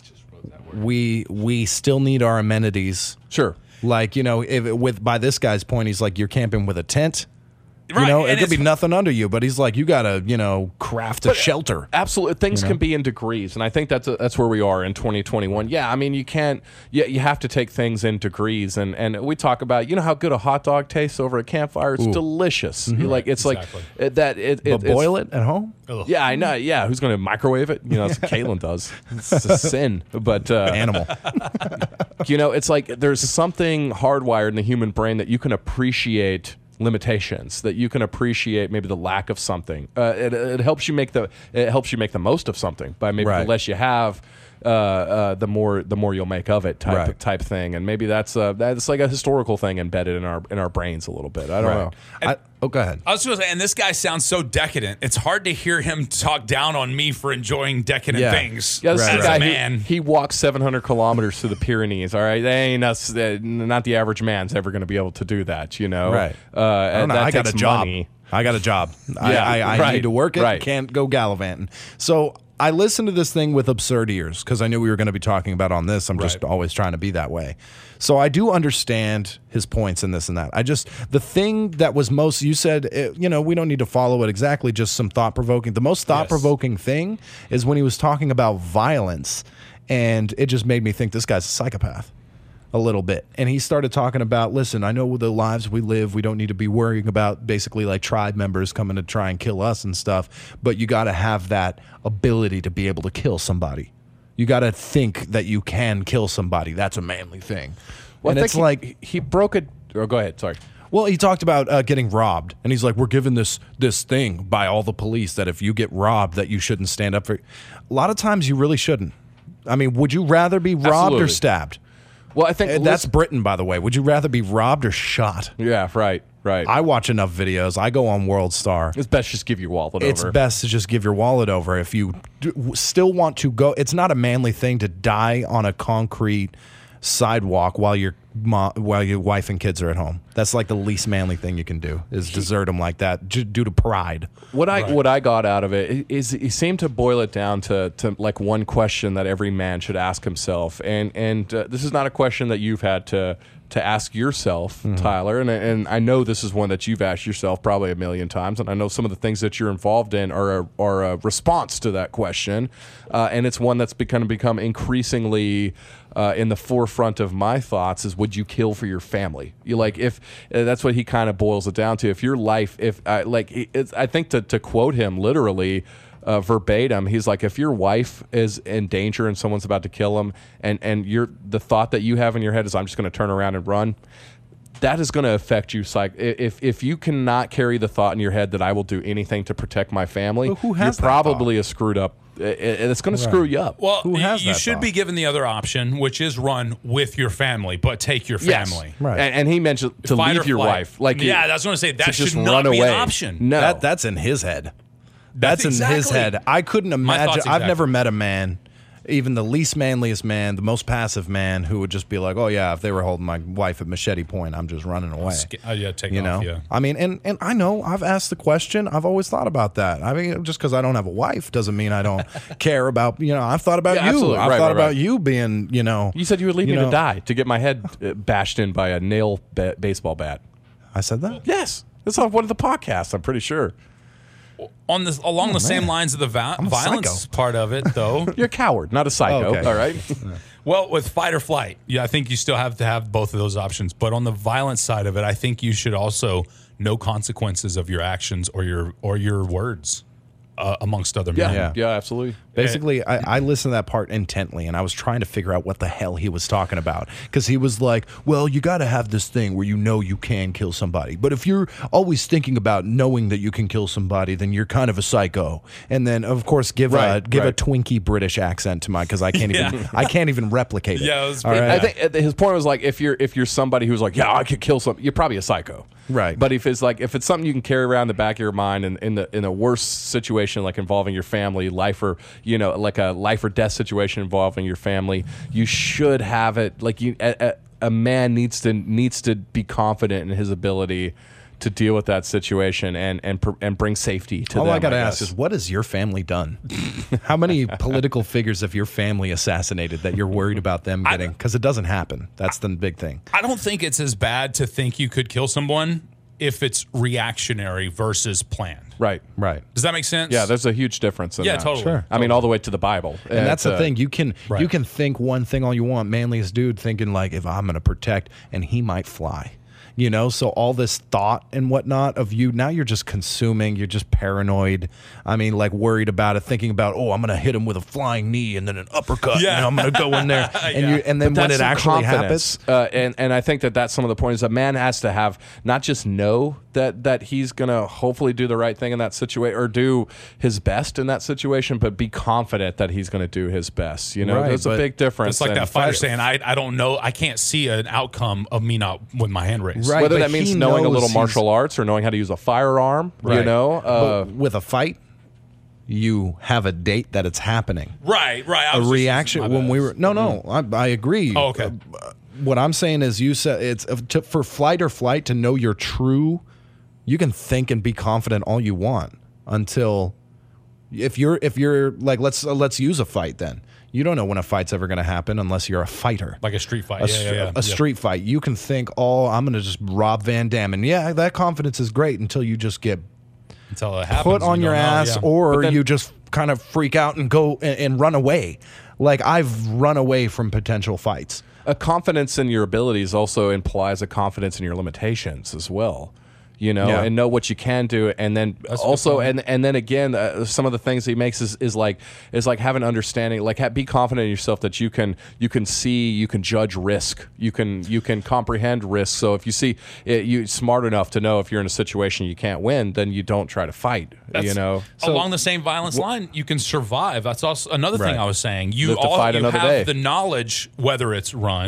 We we still need our amenities. sure. Like, you know, if it, with by this guy's point, he's like, you're camping with a tent. You Right, know, it and could be it's- nothing under you, but he's like, you gotta, you know, craft a shelter. Absolutely, things can be in degrees, and I think that's that's where we are in twenty twenty-one. Yeah, I mean, you can't. Yeah, you have to take things in degrees, and and we talk about, you know, how good a hot dog tastes over a campfire. It's delicious. You like it's exactly. like it, that. It, it, But it's- boil it at home? Yeah, I know. Yeah, who's going to microwave it? You know, that's what Caitlin does. It's a sin, but uh, Animal. you know, it's like there's something hardwired in the human brain that you can appreciate limitations, that you can appreciate maybe the lack of something. Uh, it, it helps you make the it helps you make the most of something by maybe Right. the less you have, uh, uh, the more the more you'll make of it type Right. type thing. And maybe that's uh, that's like a historical thing embedded in our in our brains a little bit. I don't know. I, oh, go ahead. I was going to say, and this guy sounds so decadent. It's hard to hear him talk down on me for enjoying decadent Yeah. things. Yeah, this Right, is as a a guy who- man. He, walks seven hundred kilometers to the Pyrenees. All right, they ain't us. Uh, not the average man's ever going to be able to do that. You know, Right. Uh, I don't know. that I got a takes job. money. I got a job. I, Yeah, I, I right, need to work it. right. Can't go gallivanting. So I listened to this thing with absurd ears because I knew we were going to be talking about on this. I'm just Right. always trying to be that way. So I do understand his points in this and that. I just, the thing that was most, you said, eh, you know, we don't need to follow it exactly, just some thought provoking. The most thought provoking thing is when he was talking about violence, and it just made me think this guy's a psychopath. A little bit. And he started talking about, listen, I know the lives we live, we don't need to be worrying about basically like tribe members coming to try and kill us and stuff, but you got to have that ability to be able to kill somebody. You got to think that you can kill somebody. That's a manly thing. Well, and I it's think like, he, he broke it. Oh, go ahead. Sorry. well, he talked about uh, getting robbed, and he's like, we're given this this thing by all the police that if you get robbed, that you shouldn't stand up for. A lot of times, you really shouldn't. I mean, would you rather be robbed or Absolutely. stabbed? Well, I think And that's listen- Britain, by the way. Would you rather be robbed or shot? yeah, right, right. I watch enough videos. I go on World Star. it's best just give your wallet It's over. best to just give your wallet over if you d- still want to go. It's not a manly thing to die on a concrete sidewalk while your mo- while your wife and kids are at home. That's like the least manly thing you can do is desert them like that j- due to pride. What I what I got out of it is he seemed to boil it down to, to like one question that every man should ask himself, and and uh, this is not a question that you've had to to ask yourself, Mm-hmm. Tyler, and and I know this is one that you've asked yourself probably a million times, and I know some of the things that you're involved in are a, are a response to that question, uh, and it's one that's become become increasingly. Uh, in the forefront of my thoughts is, would you kill for your family? You like if uh, that's what he kind of boils it down to. If your life, if uh, like, it- it's, I think to to quote him literally, uh, verbatim, he's like, if your wife is in danger and someone's about to kill him, and and you're the thought that you have in your head is, I'm just going to turn around and run. That is going to affect you. Psych. If if you cannot carry the thought in your head that I will do anything to protect my family, But who has you're that probably a screwed up. it- it- It's going to screw you up. Well, Who y- has you that should thought? be given the other option, which is run with your family, but take your Yes. family. Right. And, and he mentioned to Fight or leave your flight. wife. Like, yeah, that's what I'm saying. That to should just not run be away. an option. No, That that's in his head. That's That's, in his exactly- head. I couldn't imagine. thoughts I've exactly. never met a man, even the least manliest man, the most passive man, who would just be like, "Oh yeah, if they were holding my wife at machete point, I'm just running away." Sk- oh, yeah, take You off, know, yeah. I mean, and and I know I've asked the question. I've always thought about that. I mean, just because I don't have a wife doesn't mean I don't care about. You know, I've thought about Yeah, you. absolutely. I've Right, thought right, about right. you being. You know, you said you would leave you me know- to die to get my head uh, bashed in by a nail ba- baseball bat. I said that. Yes, that's on one of the podcasts. I'm pretty sure. On this, along the same lines of the va- I'm a violence psycho. part of it, though. You're a coward, not a psycho. Okay. All right. Well, with fight or flight, yeah, I think you still have to have both of those options. But on the violence side of it, I think you should also know consequences of your actions or your or your words, uh, amongst other Yeah, men. yeah, Yeah. absolutely. Basically, I, I listened to that part intently, and I was trying to figure out what the hell he was talking about. Because he was like, well, you got to have this thing where you know you can kill somebody. But if you're always thinking about knowing that you can kill somebody, then you're kind of a psycho. And then, of course, give a Right, give a right. Twinkie British accent to mine, because I can't even Yeah. I can't even replicate it. Yeah, it was All pretty- right? I think uh, his point was like, if you're if you're somebody who's like, yeah, I could kill some, you're probably a psycho, Right. But if it's like if it's something you can carry around in the back of your mind, and in the in a worse situation like involving your family, life or you know like a life or death situation involving your family, you should have it. Like you, a, a, a man needs to needs to be confident in his ability to deal with that situation and and pr- and bring safety to All them. I got to guess. ask is, what has your family done? How many political figures have your family assassinated that you're worried about them getting? Because it doesn't happen. That's the big thing. I don't think it's as bad to think you could kill someone if it's reactionary versus planned. right. Right. Does that make sense? Yeah, there's a huge difference. In Yeah, that. totally. Sure. I mean, all the way to the Bible, And that's the uh, thing. You can Right. you can think one thing all you want. Manliest dude thinking like, if I'm going to protect, and he might fly. You know, so all this thought and whatnot of you, now you're just consuming, you're just paranoid. I mean, like worried about it, thinking about, oh, I'm going to hit him with a flying knee and then an uppercut. Yeah. And I'm going to go in there. And, Yeah. you, and then But when that's it some actually confidence. happens, uh, and and I think that that's some of the point is a man has to have not just know that that he's gonna hopefully do the right thing in that situation or do his best in that situation, but be confident that he's gonna do his best. You know, Right, there's a but big difference. It's like and that fighter fight- saying, I, I don't know, I can't see an outcome of me not with my hand raised. Right. whether but that means he knowing a knows little he's- martial arts or knowing how to use a firearm. You Right. know, uh, but with a fight, you have a date that it's happening. Right, right. I A was just- reaction my when bad. we were no no I, I agree. Oh, okay. Uh, what I'm saying is you said it's uh, to, for flight or flight to know you're true. You can think and be confident all you want until if you're if you're like let's uh, let's use a fight then. You don't know when a fight's ever going to happen unless you're a fighter. Like a street fight. A, yeah, str- yeah, yeah. a Yeah. street fight. You can think, oh, I'm going to just rob Van Damme. And yeah, that confidence is great until you just get Until it happens. put you on your don't know, ass yeah. or But then- you just kind of freak out and go and, and run away. Like I've run away from potential fights. a confidence in your abilities also implies a confidence in your limitations as well. You know, Yeah. and know what you can do, and then That's a good also, point. and and then again, uh, some of the things he makes is, is like is like have an understanding, like ha- be confident in yourself that you can you can see, you can judge risk, you can you can comprehend risk. So if you see it, you smart enough to know if you're in a situation you can't win, then you don't try to fight. That's- you know, along the same violence line, you can survive. That's also another Right. thing I was saying. You Live to all fight you another have day. the knowledge, whether it's run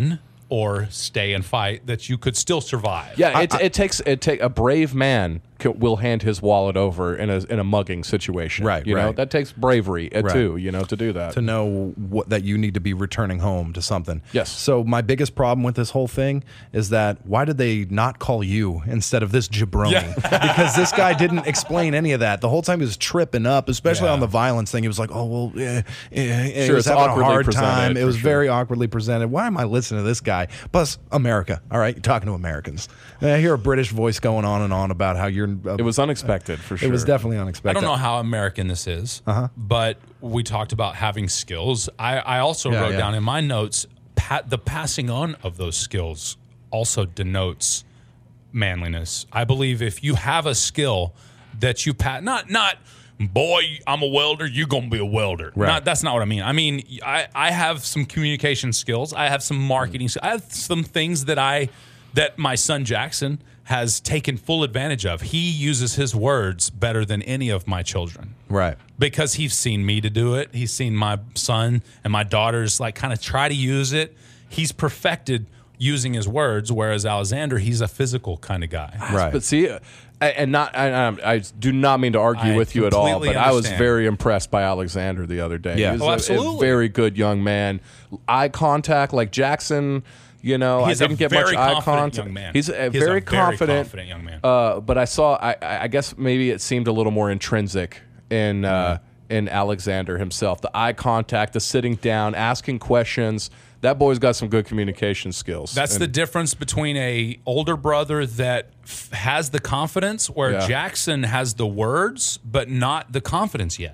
or stay and fight, that you could still survive. Yeah, it, it takes it take a brave man c- will hand his wallet over in a in a mugging situation. Right, You know right. that takes bravery uh, Right. too. You know to do that. to know what, that you need to be returning home to something. Yes. So my biggest problem with this whole thing is that why did they not call you instead of this jabroni? Yeah. Because this guy didn't explain any of that. The whole time he was tripping up, especially Yeah. on the violence thing. He was like, "Oh well, eh, eh, he Sure, was it's having a awkwardly hard presented, time." It for was sure. very awkwardly presented. Why am I listening to this guy? Plus, America. All right, you're talking to Americans. I hear a British voice going on and on about how you're. Uh, It was unexpected for sure. It was definitely I unexpected. don't know how American this is, uh-huh. but we talked about having skills. I, I also Yeah, wrote yeah. down in my notes, pa- the passing on of those skills also denotes manliness. I believe if you have a skill that you pat, not not boy, I'm a welder, you're gonna be a welder. Right. Not, that's not what I mean. I mean, I, I have some communication skills. I have some marketing. Mm. I have some things that I that my son Jackson has taken full advantage of. He uses his words better than any of my children. Right. Because he's seen me to do it. He's seen my son and my daughters like kind of try to use it. He's perfected using his words, whereas Alexander, he's a physical kind of guy. Right. But see, uh, and not I, I, I do not mean to argue I with you at all, but completely I was understand. very impressed by Alexander the other day. Yeah. He was Oh, a- a, absolutely. very good young man. Eye contact, like Jackson. You know, He's I a didn't get much very eye confident contact. young man. He's a He's a very very confident, confident young man. Uh, but I saw, I, I guess maybe it seemed a little more intrinsic in uh, in Alexander himself. The eye contact, the sitting down, asking questions. That boy's got some good communication skills. That's And- the difference between a older brother that f- has the confidence, where Yeah. Jackson has the words but not the confidence yet.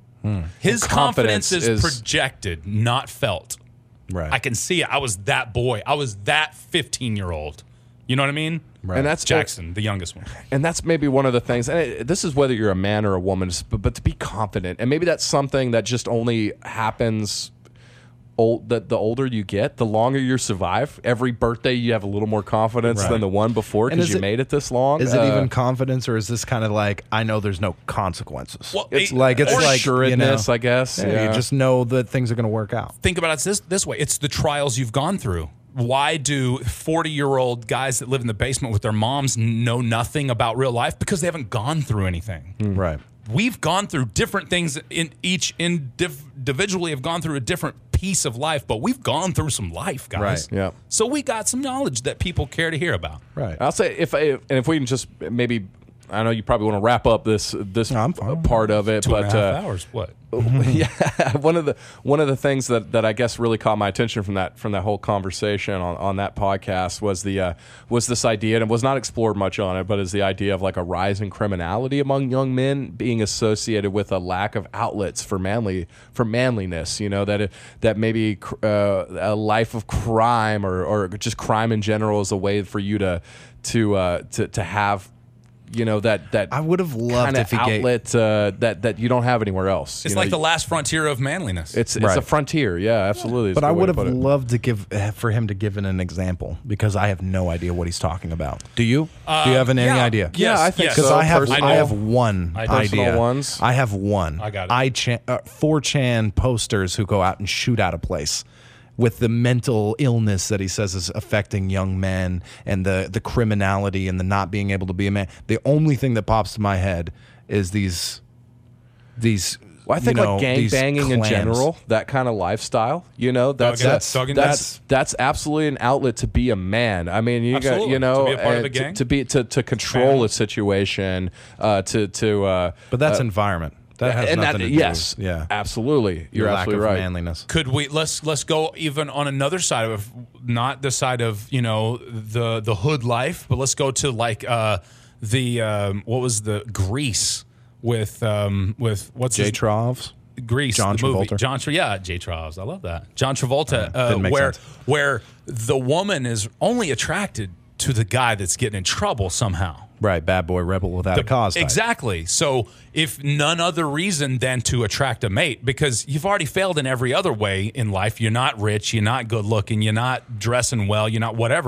His Well, confidence, confidence is, is- projected, not felt. Right. I can see it. I was that boy. I was that fifteen-year-old. You know what I mean? Right. And that's Jackson, the youngest one. And that's maybe one of the things. And it, this is whether you're a man or a woman, but, but to be confident, and maybe that's something that just only happens. Old, the, the older you get, the longer you survive. Every birthday, you have a little more confidence Right. than the one before And because is you it- made it this long. Is it Uh, even confidence, or is this kind of like I know there's no consequences? Well, it's it- like it's or like you know, assuredness, I guess. yeah, Yeah. You just know that things are going to work out. Think about it this this way: it's the trials you've gone through. Why do forty-year-old guys that live in the basement with their moms know nothing about real life? Because they haven't gone through anything. Right. We've gone through different things. In each indiv- individually have gone through a different piece of life, but we've gone through some life, guys. Right. Yeah. So we got some knowledge that people care to hear about. Right. I'll say if I, and if we can just maybe, I know you probably want to wrap up this this No, I'm fine. part of it, Two and but a half uh, hours. What? yeah, one of the one of the things that, that I guess really caught my attention from that from that whole conversation on, on that podcast was the uh, was this idea, and it was not explored much on it, but is the idea of like a rise in criminality among young men being associated with a lack of outlets for manly for manliness. You know that it, that maybe uh, a life of crime or, or just crime in general is a way for you to to uh, to to have. You know that that I would have loved kind if of he gave. outlet uh, that that you don't have anywhere else. It's You know, like the last frontier of manliness. it's it's Right. a frontier, yeah, absolutely. is But a I good way would to have put it. loved to give eh, for him to give an, an example because I have no idea what he's talking about. Do you? Do you have an, any yeah. idea? Yes, Yeah, I think yes. Because so, I have personal- I have one I do. Personal idea. ones. I have one. I got it. I chan, uh, four chan posters who go out and shoot out a place with the mental illness that he says is affecting young men and the the criminality and the not being able to be a man. The only thing that pops to my head is these these. Well, I think you know, like gang these banging in clans. general, that kind of lifestyle, you know, that's Duggan- that's Duggan- that's, that's absolutely an outlet to be a man. I mean, you got Absolutely. you know, To be a part of uh, a gang. to, be to, to control Family. a situation, uh, to to uh, But that's uh, environment. That has and nothing that to do yes, with, yeah, absolutely, you're your lack absolutely of right. manliness. Could we let's let's go even on another side of not the side of you know the the hood life, but let's go to like uh, the um, what was the Grease with um, with what's J his, Trovs. Grease, John the movie. Travolta. John Tra- yeah, J Travolta. I love that. John Travolta, uh, didn't make where sense. where the woman is only attracted to the guy that's getting in trouble somehow. Right, bad boy rebel without a cause. type. Exactly. So, if none other reason than to attract a mate, because you've already failed in every other way in life. You're not rich, you're not good looking, you're not dressing well, you're not whatever.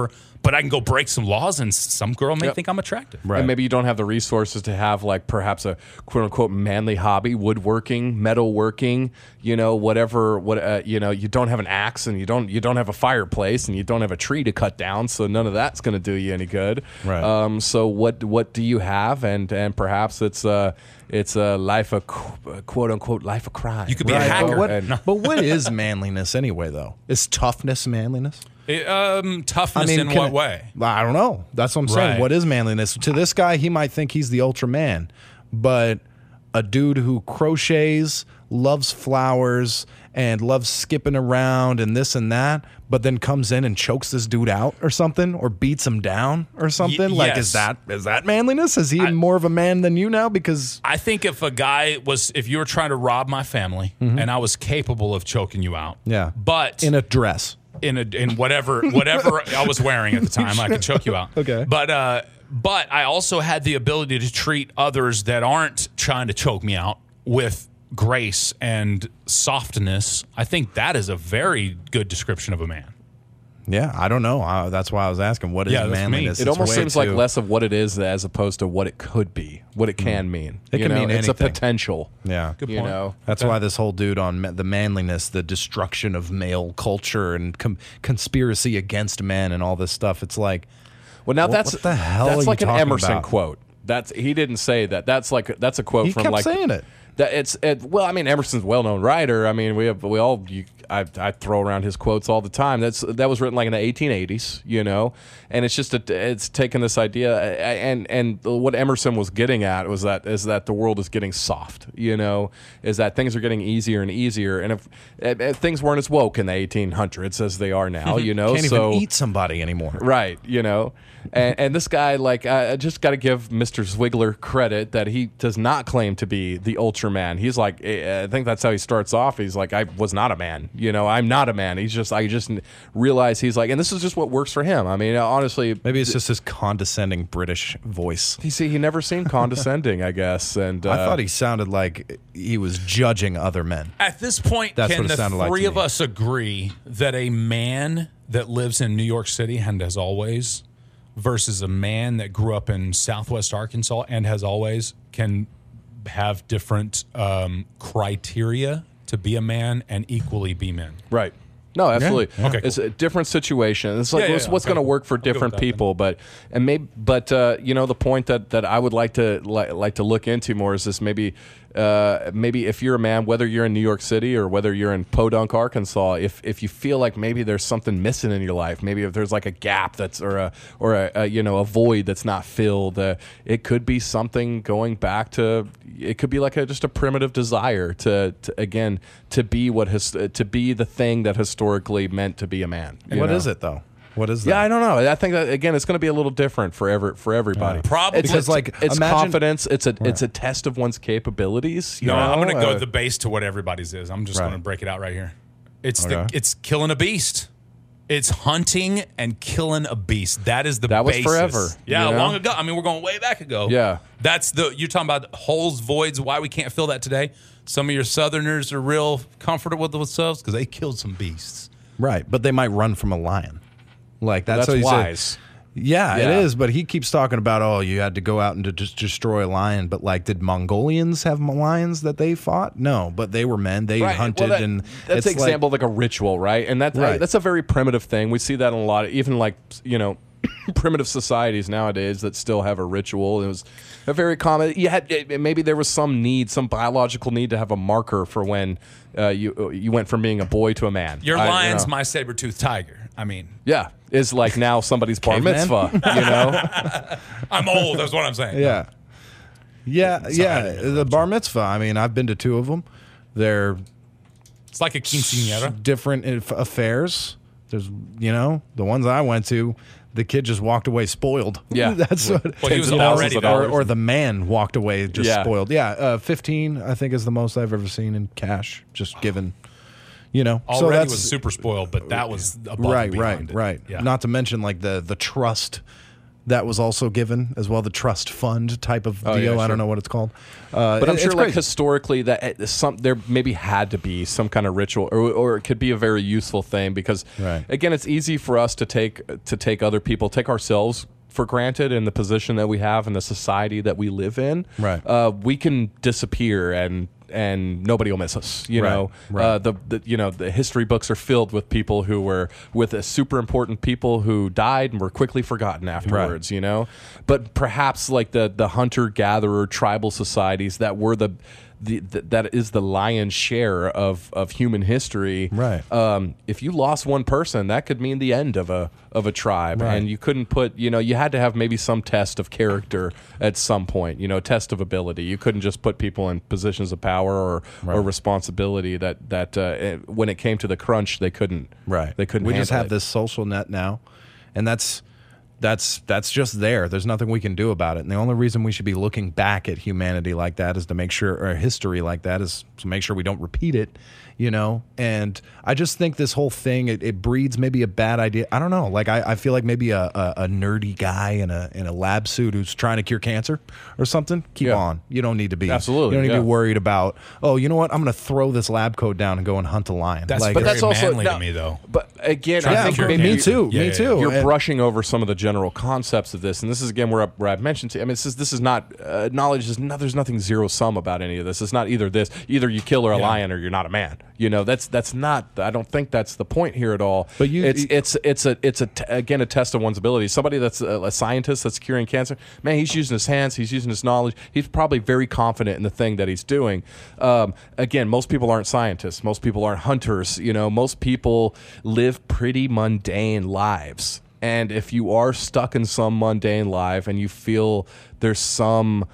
but I can go break some laws, and some girl may Yep. think I'm attractive. Right. And maybe you don't have the resources to have like perhaps a quote unquote manly hobby, woodworking, metalworking, you know, whatever. What uh, you know, you don't have an axe, and you don't you don't have a fireplace, and you don't have a tree to cut down. So none of that's going to do you any good. Right. Um, so what what do you have? And and perhaps it's a it's a life of qu- quote unquote life of crime. You could be Right, a hacker. But what, And- but what is manliness anyway, though? Is toughness manliness? It, um, toughness in can what it- way? I don't know. That's what I'm saying. Right. What is manliness? To this guy, he might think he's the ultra man, but a dude who crochets, loves flowers, and loves skipping around and this and that, but then comes in and chokes this dude out or something, or beats him down or something. Like, yes. is that is that manliness? Is he more of a man than you now? Because I think if a guy was, if you were trying to rob my family, and I was capable of choking you out, yeah, but in a dress. in a in whatever whatever I was wearing at the time, I could choke you out. Okay. But uh, but I also had the ability to treat others that aren't trying to choke me out with grace and softness. I think that is a very good description of a man. Yeah, I don't know. Uh, that's why I was asking, what is Yeah, that's me. manliness? It It's almost way seems like too- less of what it is as opposed to what it could be, what it can mean. It You can know, mean it's a anything. potential. Yeah. Good You point. know, That's why this whole dude on ma- the manliness, the destruction of male culture, and com- conspiracy against men, and all this stuff. It's like, well, now What- that's what the hell that's are you like an talking Emerson about? quote. That's he didn't say that. That's like that's a quote he from kept like saying it. That it's it, well, I mean, Emerson's a well-known writer. I mean, we have we all you, I, I throw around his quotes all the time. That's that was written like in the eighteen eighties, you know, and it's just a, it's taken this idea and and what Emerson was getting at was that is that the world is getting soft, you know, is that things are getting easier and easier, and if, if things weren't as woke in the eighteen hundreds as they are now, you know, Can't so even eat somebody anymore. right, you know. And, and this guy, like, I just got to give Mister Zwigler credit that he does not claim to be the Ultraman. He's like, I think that's how he starts off. He's like, I was not a man. You know, I'm not a man. He's just, I just realized he's like, and this is just what works for him. I mean, honestly, Maybe it's just his condescending British voice. you see, he never seemed condescending, I guess. And uh, I thought he sounded like he was judging other men. At this point, That's can what it the sounded like three to of me. us agree that a man that lives in New York City and has always versus a man that grew up in Southwest Arkansas and has always can have different um, criteria to be a man and equally be men? right. No, absolutely. Yeah. Okay, It's a different situation. It's like Yeah, yeah, what's, what's okay. going to work for I'll go with different that then. people, but and maybe, but uh, you know, the point that, that I would like to li- like to look into more is this: maybe, uh, maybe if you're a man, whether you're in New York City or whether you're in Podunk, Arkansas, if if you feel like maybe there's something missing in your life, maybe if there's like a gap that's or a or a, a you know a void that's not filled, uh, it could be something going back to. It could be like a, just a primitive desire to, to again to be what his, to be the thing that historically meant to be a man. you What know? is it though? What is that? Yeah, I don't know. I think that again, it's going to be a little different for every, for everybody. Probably. it's, Because, it's, like, it's imagine- confidence. It's a it's a test of one's capabilities. You No, know? I'm going to go Uh, the base to what everybody's is. I'm just Right. going to break it out right here. It's Okay. the it's killing a beast. It's hunting and killing a beast. That is the That was basis. forever, Yeah, you know? long ago. I mean, we're going way back ago. Yeah. That's the you're talking about holes, voids, why we can't fill that today. Some of your Southerners are real comfortable with themselves because they killed some beasts. Right, but they might run from a lion. Like that's, That's what he wise. said. Yeah, Yeah. it is. But he keeps talking about, oh, you had to go out and to just destroy a lion. But like, did Mongolians have lions that they fought? No, but they were men. They Right. hunted, Well, that- and that's it's an example of like a ritual, right? And that's Right. that's a very primitive thing. We see that in a lot of even like you know primitive societies nowadays that still have a ritual. It was a very common. You had it- maybe there was some need, some biological need to have a marker for when uh, you you went from being a boy to a man. Your I- you lion's know. my saber-toothed tiger. I mean, Yeah, is like now somebody's bar Caveman? mitzvah. You know, I'm old. That's what I'm saying. yeah, yeah, Sorry, I yeah. didn't The interrupt bar mitzvah. I mean, I've been to two of them. They're It's like a quinceañera. different inf- affairs. There's, you know, the ones I went to, the kid just walked away spoiled. Yeah. that's what. Well, he was Tens of already thousands of there. or, dollars. or the man walked away just Yeah. spoiled. Yeah, uh, fifteen I think is the most I've ever seen in cash, just given. You know, so Already that's was super spoiled, but that was above right, and right, beyond it. right. Yeah. Not to mention like the the trust that was also given as well, the trust fund type of Oh, deal. yeah, I sure. don't know what it's called. Uh, But I'm it- sure, it's like crazy. historically, that it- some there maybe had to be some kind of ritual, or, or it could be a very useful thing because, Right. again, it's easy for us to take to take other people, take ourselves for granted in the position that we have in the society that we live in. Right. Uh, we can disappear and. And nobody will miss us, you Right, know. right. Uh, the, the you know the history books are filled with people who were with uh, super important people who died and were quickly forgotten afterwards, you know. But perhaps like the the hunter gatherer tribal societies that were the, the, the that is the lion's share of, of human history. Right. Um, if you lost one person, that could mean the end of a of a tribe, Right. and you couldn't put you know you had to have maybe some test of character at some point, you know, test of ability. You couldn't just put people in positions of power or or responsibility that that uh, when it came to the crunch they couldn't Right. they couldn't We just handle have it. this social net now, and that's that's that's just there. There's nothing we can do about it. And the only reason we should be looking back at humanity like that is to make sure, or history like that is to make sure we don't repeat it. You know, and I just think this whole thing it, it breeds maybe a bad idea. I don't know. Like I, I feel like maybe a, a, a nerdy guy in a in a lab suit who's trying to cure cancer or something. Keep Yeah. on. You don't need to be Absolutely, You don't need to yeah. be worried about. Oh, you know what? I'm going to throw this lab coat down and go and hunt a lion. That's like, very But that's also manly to no, me, though. But again, Trying I yeah, think cure me, maybe me too. Yeah, me yeah, too. You're And- brushing over some of the general concepts of this, and this is again where, I, where I've mentioned to. I mean, this is this is not uh, knowledge. Is not, there's nothing zero sum about any of this. It's not either this, either you kill or a Yeah. lion, or you're not a man. You know, that's that's not. I don't think that's the point here at all. But you- it's you- it's it's a it's a t- again a test of one's ability. Somebody that's a, a scientist that's curing cancer, man, he's using his hands, he's using his knowledge. He's probably very confident in the thing that he's doing. Um, again, most people aren't scientists. Most people aren't hunters. You know, most people live pretty mundane lives. And if you are stuck in some mundane life and you feel there's some,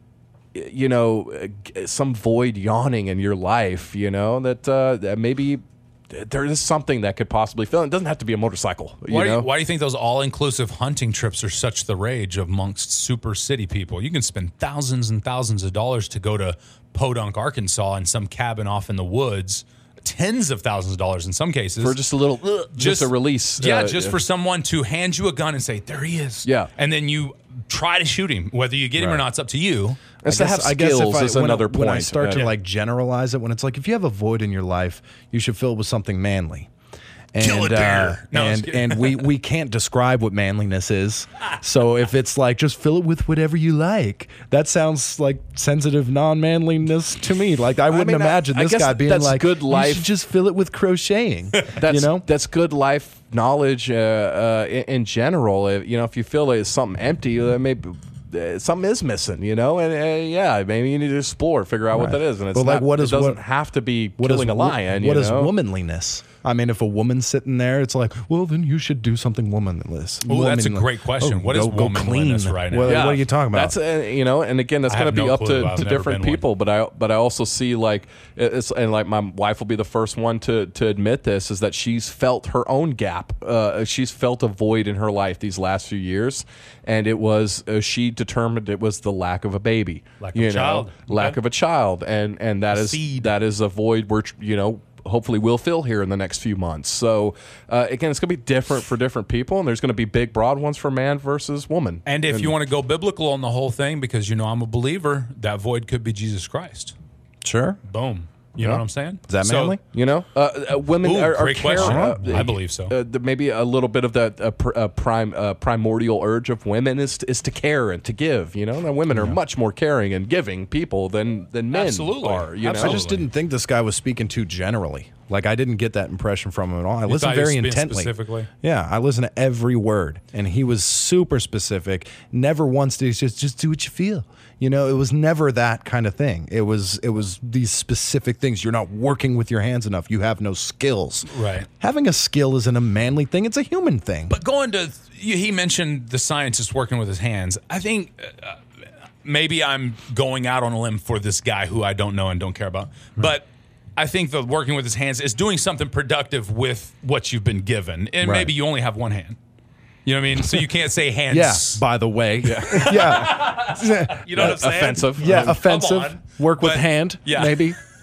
you know, uh, some void yawning in your life, you know, that, uh, that maybe there is something that could possibly fill. It doesn't have to be a motorcycle. You Why do, know? you, why do you think those all-inclusive hunting trips are such the rage amongst super city people? You can spend thousands and thousands of dollars to go to Podunk, Arkansas, in some cabin off in the woods. Tens of thousands of dollars in some cases For just a little, uh, just, a release. Yeah, uh, just for someone to hand you a gun and say, "There he is." Yeah. and then you try to shoot him. Whether you get him or Right. not, it's up to you. It's to have skills is when, another when I point. start to Uh, like generalize it, when it's like if you have a void in your life, you should fill it with something manly. And, Kill a bear. uh, No, I was and kidding. and we we can't describe what manliness is. So if it's like just fill it with whatever you like, that sounds like sensitive non-manliness to me. Like I wouldn't mean, I- imagine I this guess guy being that's like, good you life." should just fill it with crocheting. That's, you know, that's good life knowledge uh, uh, in, in general. Uh, you know, if you feel like it's something empty, uh, maybe uh, something is missing. You know, and uh, yeah, maybe you need to explore, figure out what Right. that is. And it's But, like, not, what it is- doesn't what- have to be what killing is a wo- lion. What you is know? womanliness? I mean, if a woman's sitting there, it's like, well, then you should do something womanless. Ooh, that's a Womanly- great question. Oh, What is go- go womanliness clean. right now? Well, Yeah, what are you talking about? That's uh, you know, and again, that's I going to have be no up clue. to, I've to never different been one. people. But I but I also see like it's and like my wife will be the first one to to admit this is that she's felt her own gap. Uh, she's felt a void in her life these last few years, and it was uh, she determined it was the lack of a baby, Lack of you a know, child. lack Okay. of a child, and and that A is seed. that is a void where you know. Hopefully we'll fill here in the next few months. So uh, again, it's going to be different for different people, and there's going to be big, broad ones for man versus woman. And if you want to go biblical on the whole thing, because you know I'm a believer, that void could be Jesus Christ. Sure. Boom. You know what I'm saying? Is that So- manly? You know, uh, uh, women Ooh, are, are great care- question. uh, I believe so. Uh, the, maybe a little bit of that uh, pr- uh, prime uh, primordial urge of women is is to care and to give. You know, and women are much more caring and giving people than than men Absolutely. are. You I know, Absolutely. just didn't think this guy was speaking too generally. Like I didn't get that impression from him at all. I You listened thought he was very speaking intently. specifically? Yeah, I listened to every word, and he was super specific. Never once did he just just do what you feel. You know, it was never that kind of thing. It was it was these specific things. You're not working with your hands enough. You have no skills. Right. Having a skill isn't a manly thing. It's a human thing. But going to, he mentioned the scientist working with his hands. I think uh, maybe I'm going out on a limb for this guy who I don't know and don't care about. But I think the working with his hands is doing something productive with what you've been given. And Right. maybe you only have one hand. You know what I mean? So you can't say hands. yeah. By the way. Yeah. yeah. You know what I'm saying? offensive. Yeah, Come offensive. on. Work with But- hand. yeah. Maybe.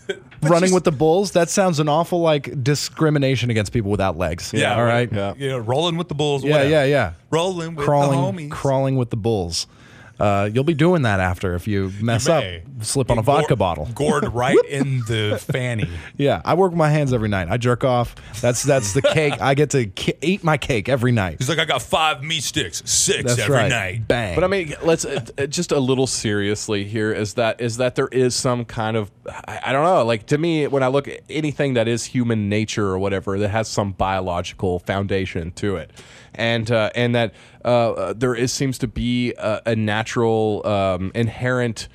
running you- with the bulls. That sounds an awful like discrimination against people without legs. Yeah, all right. Yeah. You know, rolling with the bulls. Yeah, whatever. yeah, yeah. Rolling with Crawling, the homies. crawling with the bulls. Uh, you'll be doing that after if you mess You up, may. slip on a Get vodka gored- bottle. Gored right in the fanny. Yeah, I work with my hands every night. I jerk off. That's that's the cake. I get to ki- eat my cake every night. He's like, I got five meat sticks, six That's every right. night. Bang. But I mean, let's uh, uh, just a little seriously here. Is that is that there is some kind of I, I don't know. Like to me, when I look at anything that is human nature or whatever, that has some biological foundation to it, and uh, and that uh, uh, there is seems to be a, a natural um, inherent.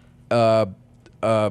Uh, uh,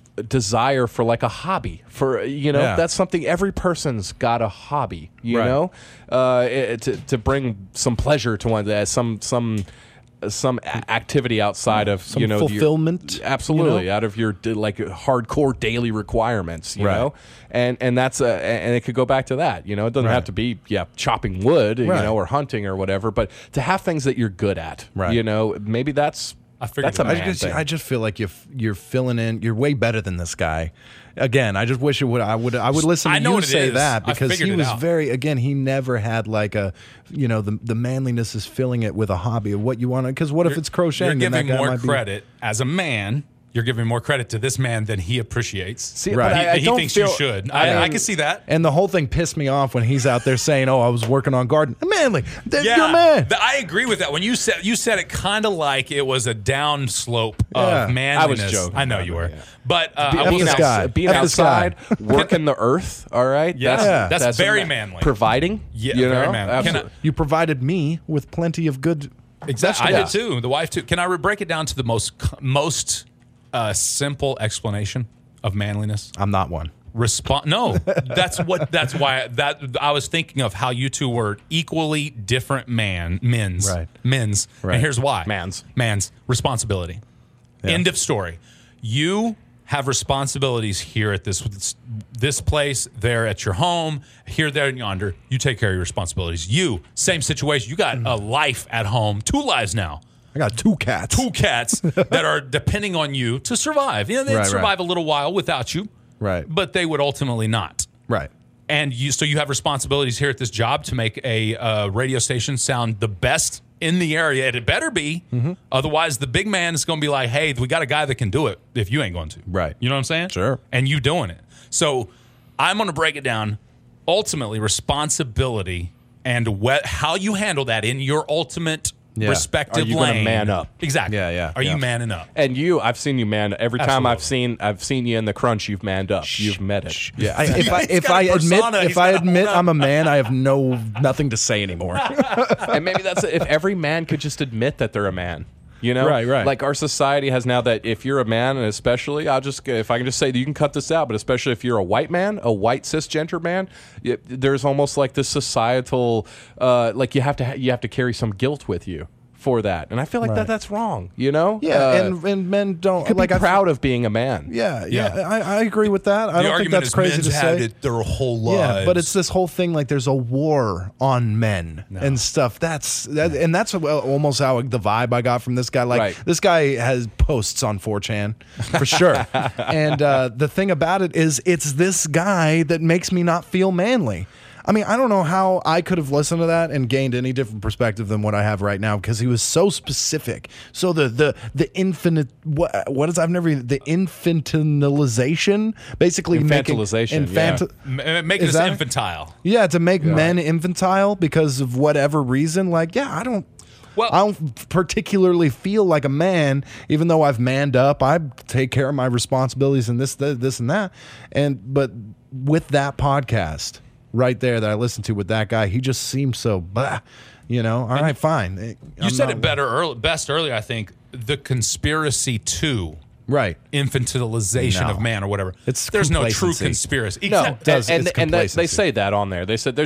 desire for like a hobby for you know Yeah. that's something every person's got a hobby you Right. know uh it, to, to bring some pleasure to one uh, some some some a- activity outside of Some you know your- fulfillment, absolutely you know? out of your d- like hardcore daily requirements you Right. know and and that's a, and it could go back to that you know it doesn't Right. have to be yeah chopping wood you Right. know or hunting or whatever but to have things that you're good at Right. you know maybe that's I figured that's a it out. man I just, thing. I just feel like you f- you're filling in. You're way better than this guy. Again, I just wish it would. I would. I would listen to I know you what it say is. that I because figured he it was out. very. Again, he never had like a. You know, the the manliness is filling it with a hobby of what you want to. Because what if it's crocheting? You're then that giving guy more might be- credit as a man. You're giving more credit to this man than he appreciates. See, Right. but he, I, I he don't thinks feel, you should. I I, I mean, can see that. And the whole thing pissed me off when he's out there saying, "Oh, I was working on garden." Manly, Th- Yeah, you're a man. th- I agree with that. When you said you said it kind of like it was a down slope Yeah. of manliness. I was joking I know about you it, were, yeah. but uh, Be- I being, was this outs- guy. being F this guy. outside, working the earth. All right, Yeah, Yeah. that's, very a- manly. Providing, Yeah, you very know? manly. Can I- Absolutely. You provided me with plenty of good. Exactly. I did vegetables. too. The wife too. Can I re- break it down to the most most uh, simple explanation of manliness? I'm not one. Respond. No, that's what. That's why that I was thinking of how you two were equally different man, men's, Right. men's. Right. And here's why. Mans. Man's responsibility. End of story. You have responsibilities here at this this place, there at your home, here, there, and yonder. You take care of your responsibilities. You, same situation. You got a life at home, two lives now. I got two cats. Two cats that are depending on you to survive. You know, they'd Right, right. survive a little while without you, Right. but they would ultimately not. Right. And you, so you have responsibilities here at this job to make a uh, radio station sound the best in the area. And it better be. Mm-hmm. Otherwise, the big man is going to be like, hey, we got a guy that can do it if you ain't going to. Right. You know what I'm saying? Sure. And you doing it. So I'm going to break it down. Ultimately, responsibility and wh- how you handle that in your ultimate Yeah. respective Are you gonna lane. man up? Exactly. Yeah, yeah, Are yeah. you manning up? And you, I've seen you man. Every time I've Absolutely. seen, I've seen you in the crunch. You've manned up. You've met it. Yeah, I, if I He's if got I a admit persona. if He's I got a admit hold I'm a man, I have no nothing to say anymore. And maybe that's if every man could just admit that they're a man. You know, Right, right. Like our society has now that if you're a man, and especially, I'll just if I can just say that you can cut this out, but especially if you're a white man, a white cisgender man, y there's almost like this societal, uh, like you have to ha you have to carry some guilt with you for that, and I feel like Right. that that's wrong. You know, Yeah, Uh, and and men don't could like be I- proud of being a man. Yeah, yeah, Yeah. I, I agree with that. I The don't think argument that's is crazy men's to had say. it their whole lives. Yeah, but it's this whole thing like there's a war on men and stuff. That's that, and that's well, almost how the vibe I got from this guy. Like Right. this guy has posts on four chan for sure. And uh, the thing about it is, it's this guy that makes me not feel manly. I mean, I don't know how I could have listened to that and gained any different perspective than what I have right now because he was so specific. So the the the infinite what what is I've never the infantilization basically making- Infantilization, infant- M- making Is us that- infantile. yeah, to make men infantile because of whatever reason. Like, yeah, I don't. Well- I don't particularly feel like a man, even though I've manned up. I take care of my responsibilities and this, this, this and that. And but with that podcast right there that I listened to with that guy, he just seemed so. Blah, you know. All right, fine. You I'm said not- it better, early, best earlier. I think the conspiracy to right? infantilization No. of man or whatever. It's there's no true complacency. conspiracy. No, Exactly. does. and, It's and they, they complacency. say that on there. They said there's no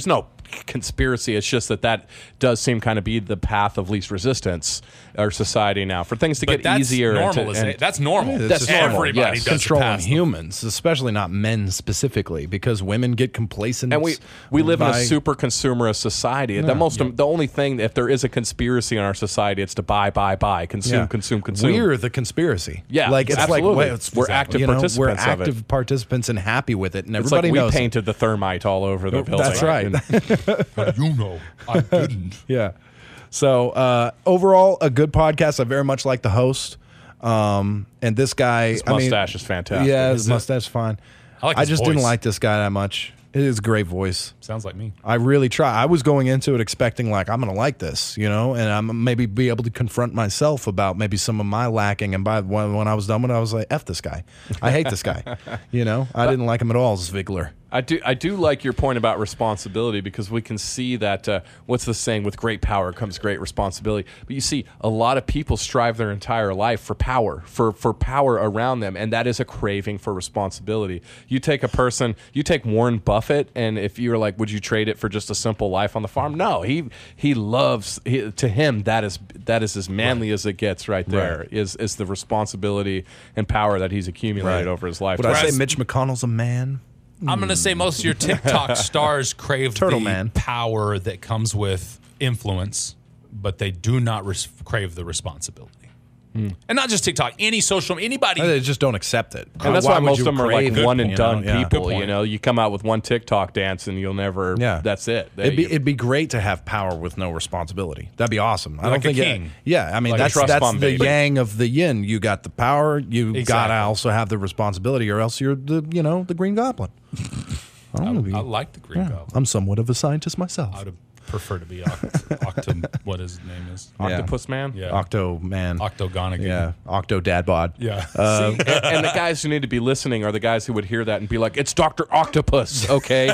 conspiracy. It's just that that does seem kind of be the path of least resistance our society now for things to But get that's easier. and normal, to- isn't and- it? That's normal. Yeah, that's normal, Everybody yes. does it controlling past them. humans, especially not men specifically, because women get complacent. And we, we live in by- a super consumerist society. The most the only thing, if there is a conspiracy in our society, it's to buy, buy, buy, consume, Yeah. consume, consume. We're the conspiracy. Yeah, like it's absolutely. like well, it's, We're active you know, participants We're of it. active participants and happy with it, and It's like everybody we knows. it. painted the thermite all over the building. That's right. And- How do you know? I didn't. Yeah. So uh, overall, a good podcast. I very much like the host, um, and this guy. His I mean, mustache is fantastic. Yeah, his Is it? mustache is fine. I like I his just didn't voice. like this guy that much. It is a great voice. Sounds like me. I really try. I was going into it expecting like I'm going to like this, you know, and I'm maybe be able to confront myself about maybe some of my lacking. And by when, when I was done with it, I was like, "F this guy. I hate this guy." You know, I didn't like him at all, Zvigler. I do I do like your point about responsibility because we can see that uh, what's the saying, with great power comes great responsibility. But you see, a lot of people strive their entire life for power, for for power around them, and that is a craving for responsibility. You take a person, you take Warren Buffett, and if you're like, would you trade it for just a simple life on the farm? No, he he loves he, to him that is that is as manly as it gets. Right there Right. is is the responsibility and power that he's accumulated Right. over his life. Would I say Whereas- Mitch McConnell's a man? I'm going to say most of your TikTok stars crave Turtle the Man. power that comes with influence, but they do not res- crave the responsibility. And not just TikTok, any social, anybody. They just don't accept it. And that's why, most of them are like one and done Yeah. people. Good You point. know, you come out with one TikTok dance and you'll never. Yeah, that's it. It'd be You- it'd be great to have power with no responsibility. That'd be awesome. I Like don't a think. it- king. yeah, I mean Like a that's trust that's fund the baby. yang of the yin. You got the power. You Exactly. gotta also have the responsibility, or else you're the you know the Green Goblin. I don't know. I like the Green Goblin. I'm somewhat of a scientist myself. I would prefer to be Oct- Octo, what his name is. Octopus Man. Yeah. Octo man. Octogonic. Yeah, Octo dad bod. Yeah. See, and, and the guys who need to be listening are the guys who would hear that and be like, "It's Doctor Octopus." Okay.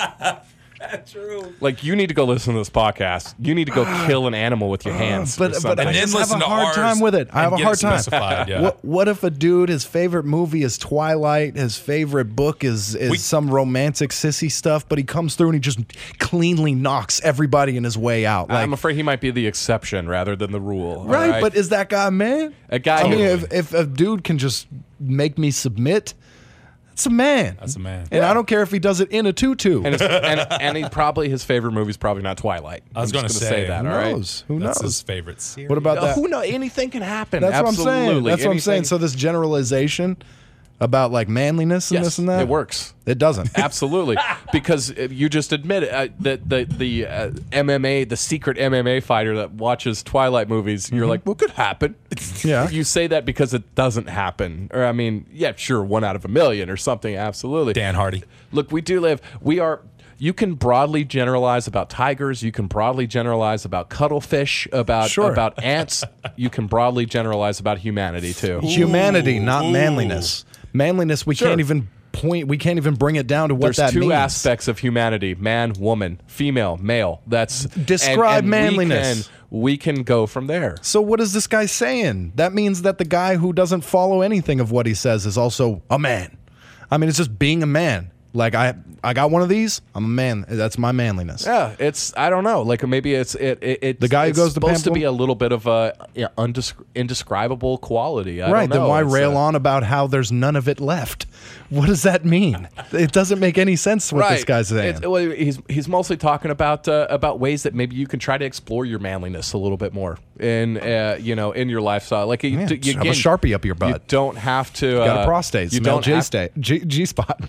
True. Like, you need to go listen to this podcast. You need to go kill an animal with your hands. But or but something. I And then just have listen a to hard ours time with it. I have and a get hard it time. specified, yeah. What what if a dude his favorite movie is Twilight, his favorite book is is We- some romantic sissy stuff, but he comes through and he just cleanly knocks everybody in his way out. Like, I'm afraid he might be the exception rather than the rule. all right, but is that guy a man? A guy I mean, who- if, if a dude can just make me submit, that's a man. That's a man. And I don't care if he does it in a tutu. and, it's, and and he probably his favorite movie is probably not Twilight. I was going gonna to say, that. Who All right. knows? Who That's knows? his favorite series. What about Uh, that? Who knows? Anything can happen. That's Absolutely. what I'm saying. That's what I'm saying. Anything- So this generalization about like manliness and yes, this and that, it works. It doesn't. Absolutely, because uh, you just admit it, uh, that the the uh, M M A, the secret M M A fighter that watches Twilight movies, you're like, well, could happen. Yeah. You say that because it doesn't happen, or I mean, yeah, sure, one out of a million or something. Absolutely, Dan Hardy. Look, we do live. We are. You can broadly generalize about tigers. You can broadly generalize about cuttlefish. About Sure. about ants. You can broadly generalize about humanity too. Humanity, not Ooh. manliness. Manliness, we Sure. can't even point. We can't even bring it down to what There's that two means. aspects of humanity: man, woman, female, male. That's Describe and, and manliness. We can, we can go from there. So what is this guy saying? That means that the guy who doesn't follow anything of what he says is also a man. I mean, it's just being a man. Like I, I got one of these. I'm a man. That's my manliness. Yeah, it's I don't know. Like maybe it's it. it it's, The guy who it's goes to supposed to Pamplona- be a little bit of a yeah, undescri- indescribable quality. I Right. Don't Then know. why It's, rail uh, on about how there's none of it left? What does that mean? It doesn't make any sense what this guy's saying. It's- well, he's he's mostly talking about uh, about ways that maybe you can try to explore your manliness a little bit more in uh, you know in your lifestyle. Like you, Yeah, you, just have a again, Sharpie up your butt. You don't have to. Got uh, a prostate. You Smell don't G have- state. G, G spot.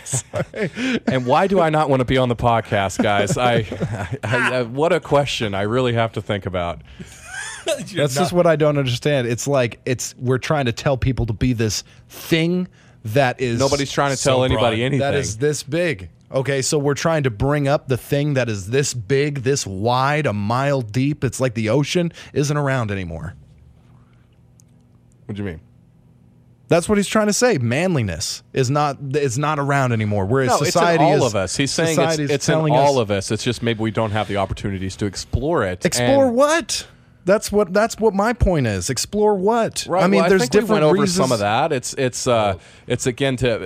And why do I not want to be on the podcast, guys? I, I, I, I what a question. I really have to think about. That's just what I don't understand. It's like it's we're trying to tell people to be this thing that is Nobody's trying to So tell anybody broad. anything. that is this big. Okay, so we're trying to bring up the thing that is this big, this wide, a mile deep. It's like the ocean isn't around anymore. What do you mean? That's what he's trying to say. Manliness is not is not around anymore. Whereas No, society it's in all is, of us. He's saying it's, society is it's in telling all us, of us. It's just maybe we don't have the opportunities to explore it. Explore And- what? That's what that's what my point is. Explore what? Right. I mean, well, there's I think different we went over reasons. some of that. It's it's uh it's again to uh,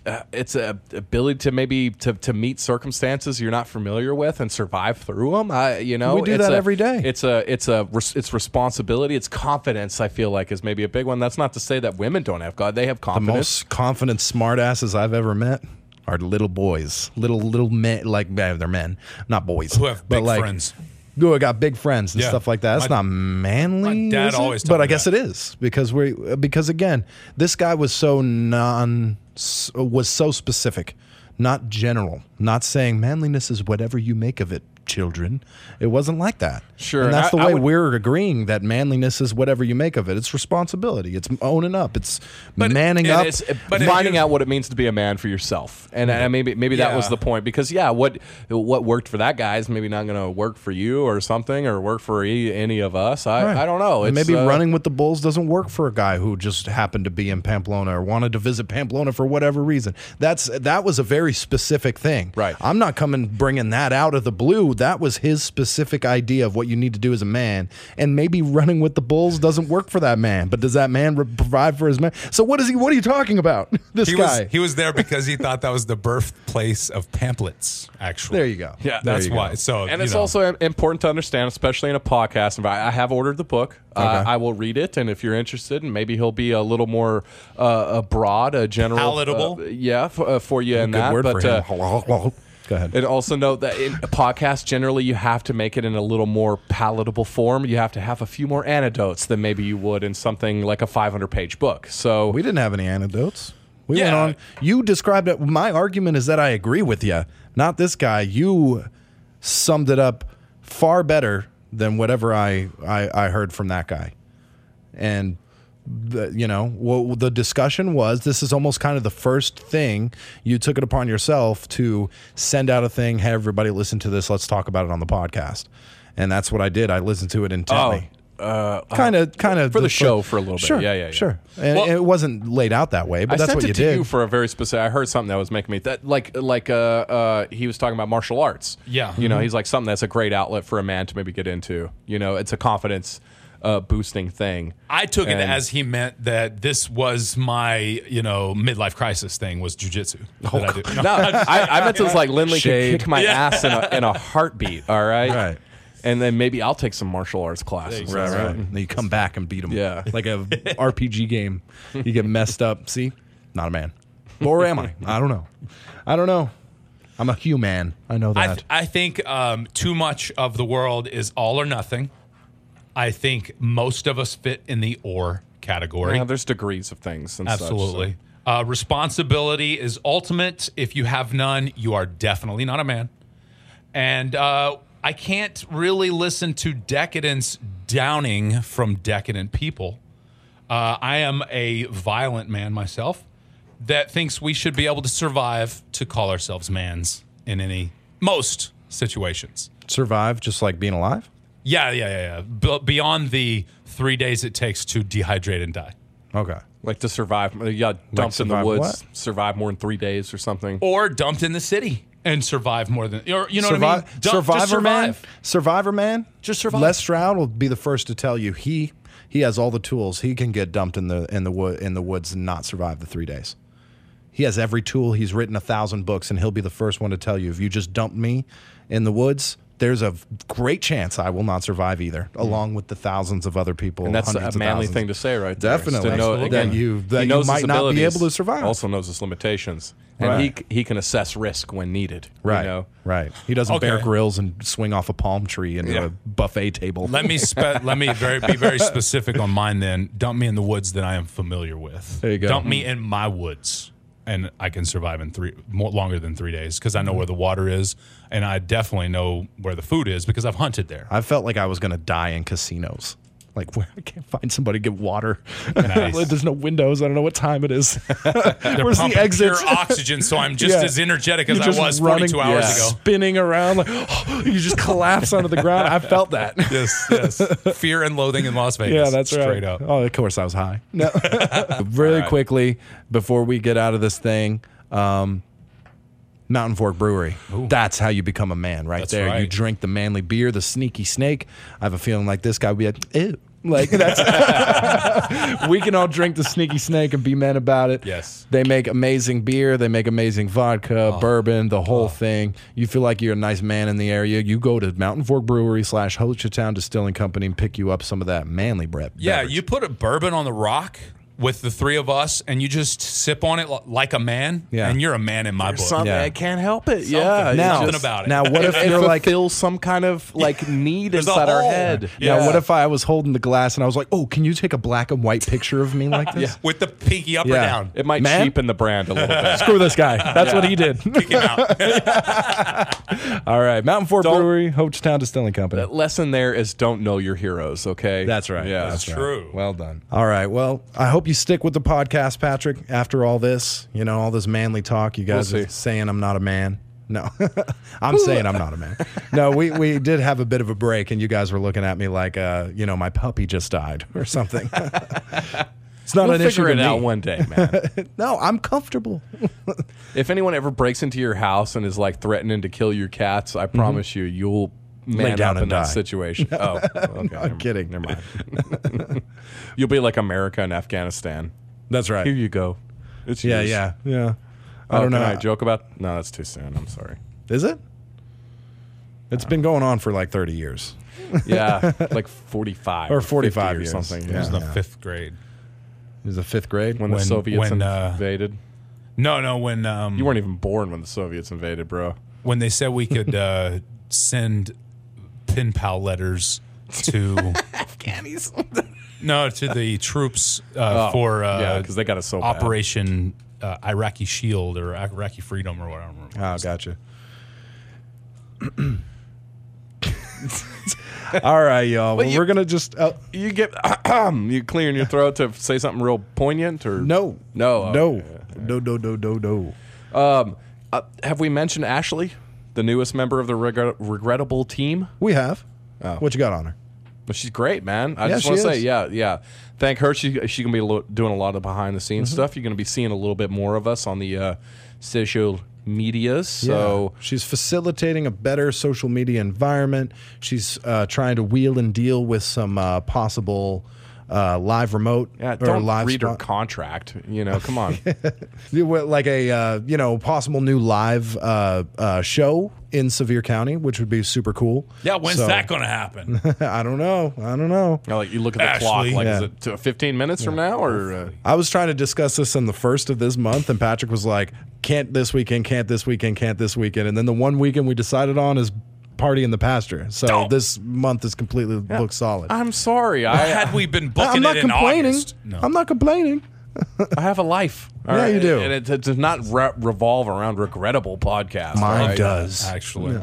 uh, it's a ability to maybe to, to meet circumstances you're not familiar with and survive through them. I, you know, We do it's that a, every day. It's a it's a res- it's responsibility. It's confidence. I feel like is maybe a big one. That's not to say that women don't have God. They have The confidence. most confident smartasses I've ever met are little boys, little little men, like eh, they're men, not boys, Who have but big like, friends. Who got big friends and Yeah. stuff like that. That's My- not manly. my dad is it? always but told I me guess that. it is because we because again, this guy was so non was so specific, not general, not saying manliness is whatever you make of it, children. It wasn't like that. Sure, and that's and the I- I way would- we're agreeing that manliness is whatever you make of it. It's responsibility. It's owning up. It's manning And up. it's But if finding you- out what it means to be a man for yourself, and, and maybe maybe that was Yeah. the point. Because yeah, what what worked for that guy is maybe not going to work for you or something, or work for any, any of us. I, Right. I don't know. And It's, maybe uh, running with the Bulls doesn't work for a guy who just happened to be in Pamplona or wanted to visit Pamplona for whatever reason. That's that was a very specific thing. Right. I'm not coming bringing that out of the blue. That was his specific idea of what you need to do as a man. And maybe running with the Bulls doesn't work for that man. But does that man re- provide for his man? So what is he? What are you talking about? This He guy. was he was there because he thought that was the birthplace of pamphlets. Actually, there you go. Yeah, There that's you go. why. So And you it's know. also im- important to understand, especially in a podcast environment. I have ordered the book. Uh, Okay. I will read it, and if you're interested, and maybe he'll be a little more uh, uh, broad, a general, Palatable? uh, yeah, f- uh, for you in Good that. word but for him. uh, Go ahead. and also note that in a podcast, generally, you have to make it in a little more palatable form. You have to have a few more anecdotes than maybe you would in something like a five hundred page book. So We didn't have any anecdotes. We went Yeah. on. You described it. My argument is that I agree with you, not this guy. You summed it up far better than whatever I, I, I heard from that guy. And, the, you know, what the discussion was, this is almost kind of the first thing you took it upon yourself to send out a thing. Hey, everybody, listen to this. Let's talk about it on the podcast. And that's what I did. I listened to it intently. uh, Kind of, kind of for the show for a little bit. Sure, Yeah, yeah, yeah. sure. And Well- it wasn't laid out that way, but I that's sent what it you to did. you for a very specific. I heard something that was making me that like like uh, uh he was talking about martial arts. Yeah. you know, Mm-hmm. he's like something that's a great outlet for a man to maybe get into. You know, it's a confidence uh, boosting thing. I took it And- as he meant that this was my, you know, midlife crisis thing was jujitsu. that I do. No, No, I, I meant it was like Lindley Shade. could kick my Yeah. ass in a, in a heartbeat. All right, Right. And then maybe I'll take some martial arts classes. There you Right, right. Then you come back and beat them. Yeah. Like a R P G game. You get messed up. See? Not a man. Or am I? I don't know. I don't know. I'm a human. I know I, that. th- I think um, too much of the world is all or nothing. I think most of us fit in the or category. Yeah, there's degrees of things. And Absolutely. Such, Uh, responsibility is ultimate. If you have none, you are definitely not a man. And uh, I can't really listen to decadence downing from decadent people. Uh, I am a violent man myself that thinks we should be able to survive to call ourselves mans in any most situations. Survive just like being alive? Yeah, yeah, yeah, yeah. B- beyond the three days it takes to dehydrate and die. Okay. so. Like to survive, you got dumped in the survive woods, what? survive more than three days or something. Or dumped in the city and survive more than, or you know Survi- what I mean? Dump- just Survivor Man? survive. Survivor Man? Just survive. Les Stroud will be the first to tell you he he has all the tools. He can get dumped in the in the wood in the woods and not survive the three days. He has every tool. He's written a thousand books, and he'll be the first one to tell you if you just dump me in the woods, there's a great chance I will not survive either, along with the thousands of other people. And that's hundreds a of manly thousands. thing to say, right there. is to Definitely. know- Absolutely. again, That you- that he you knows might his not be abilities, able to survive. Also knows his limitations, and Right. he he can assess risk when needed. Right, You know? right. He doesn't Okay. bear grills and swing off a palm tree into Yeah. a buffet table. Let me spe- let me very, be very specific on mine. Then dump me in the woods that I am familiar with. There you go. Dump me in my woods, and I can survive in three more longer than three days because I know where the water is, and I definitely know where the food is because I've hunted there. I felt like I was going to die in casinos. Like, where I can't find somebody to get water. Nice. There's no windows. I don't know what time it is. Where's the Pumping exit? pure oxygen, so I'm just Yeah. as energetic as You're I just was running, forty-two hours yeah. ago. spinning around. Like, you just collapse onto the ground. I felt that. Yes, yes. Fear and loathing in Las Vegas. Yeah, that's right. Straight up. Oh, of course I was high. No. Really right. quickly, before we get out of this thing, um, Mountain Fork Brewery. That's how you become a man right That's there. You right. drink the manly beer, the sneaky snake. I have a feeling like this guy would be like, ew. Like that's we can all drink the Sneaky Snake and be men about it. Yes. They make amazing beer. They make amazing vodka, bourbon, the whole thing. You feel like you're a nice man in the area. You go to Mountain Fork Brewery slash Hochatown Distilling Company and pick you up some of that manly bread. Yeah, beverage. you put a bourbon on the rock with the three of us, and you just sip on it li- like a man, Yeah. and you're a man in my book. Something Yeah. I can't help it. Something. Yeah, Now- Something about it. Now, what if it you're like, fulfills some kind of like need There's a inside our hole. head. Yeah. now what if I was holding the glass and I was like, oh, can you take a black and white picture of me like this? With the pinky up Yeah. or down. It might Man? cheapen the brand a little bit. Screw this guy. That's what he did. Kick him out. All right, Mountain Fork Don't- Brewery, Hochatown Distilling Company. The lesson there is don't know your heroes. Okay, That's right. Yeah, That's That's right. true. Well done. All right. Well, I hope you stick with the podcast, Patrick. After all this, you know, all this manly talk, you guys We'll are see. saying I'm not a man. No, I'm saying I'm not a man. No, we, we did have a bit of a break, and you guys were looking at me like, uh, you know, my puppy just died or something. It's not We'll an issue figure to it out me. one day, man. No, I'm comfortable. If anyone ever breaks into your house and is like threatening to kill your cats, I promise you, you'll man down up in and that die. situation. Oh, okay. I'm kidding. Never mind. You'll be like America in Afghanistan. That's right. Here you go. It's Yeah, yours. yeah, yeah. I Oh, don't know. Can I joke about? No, that's too soon. I'm sorry. Is it? It's been going on for like thirty years. Yeah, like forty-five Or fifty forty-five or years. something. It was Yeah. in the fifth grade. It was the fifth grade. When the When- Soviets when, uh, invaded. No, no, when um, You weren't even born when the Soviets invaded, bro. when they said we could uh, send pen pal letters to Afghanis. no to the troops uh, Oh, for uh, yeah, because they got us so bad. Operation uh, Iraqi Shield or Iraqi Freedom or whatever. Oh, gotcha. All right, y'all. Well, you- we're gonna just uh, You get you clearing your throat to say something real poignant or no, no no, okay. no, no, no, no, no. Um, uh, have we mentioned Ashley, the newest member of the regret- regrettable team? We have. Oh. What you got on her? Well, she's great, man. I Yeah, just want she to say, is. yeah, yeah. Thank her. She she gonna be lo- doing a lot of behind the scenes Mm-hmm. stuff. You're gonna be seeing a little bit more of us on the uh, social medias. So Yeah. She's facilitating a better social media environment. She's uh, trying to wheel and deal with some uh, possible uh, live remote yeah, or don't live read her spot- contract. You know, come on. You went like a uh, you know possible new live uh, uh, show in Sevier County, which would be super cool. Yeah, when's So- that going to happen? I don't know. I don't know. You know, like you look at the clock. Ashley. Like, is Yeah. it to fifteen minutes from now or? Uh, I was trying to discuss this on the first of this month, and Patrick was like, "Can't this weekend? Can't this weekend? Can't this weekend?" And then the one weekend we decided on is Party in the Pasture. So Oh. this month is completely booked solid. I'm sorry. I Had we been booking I'm not it in complaining. August, no. I'm not complaining. I have a life. all Yeah, you do. And it, it does not re- revolve around regrettable podcasts. Mine all right? does. actually.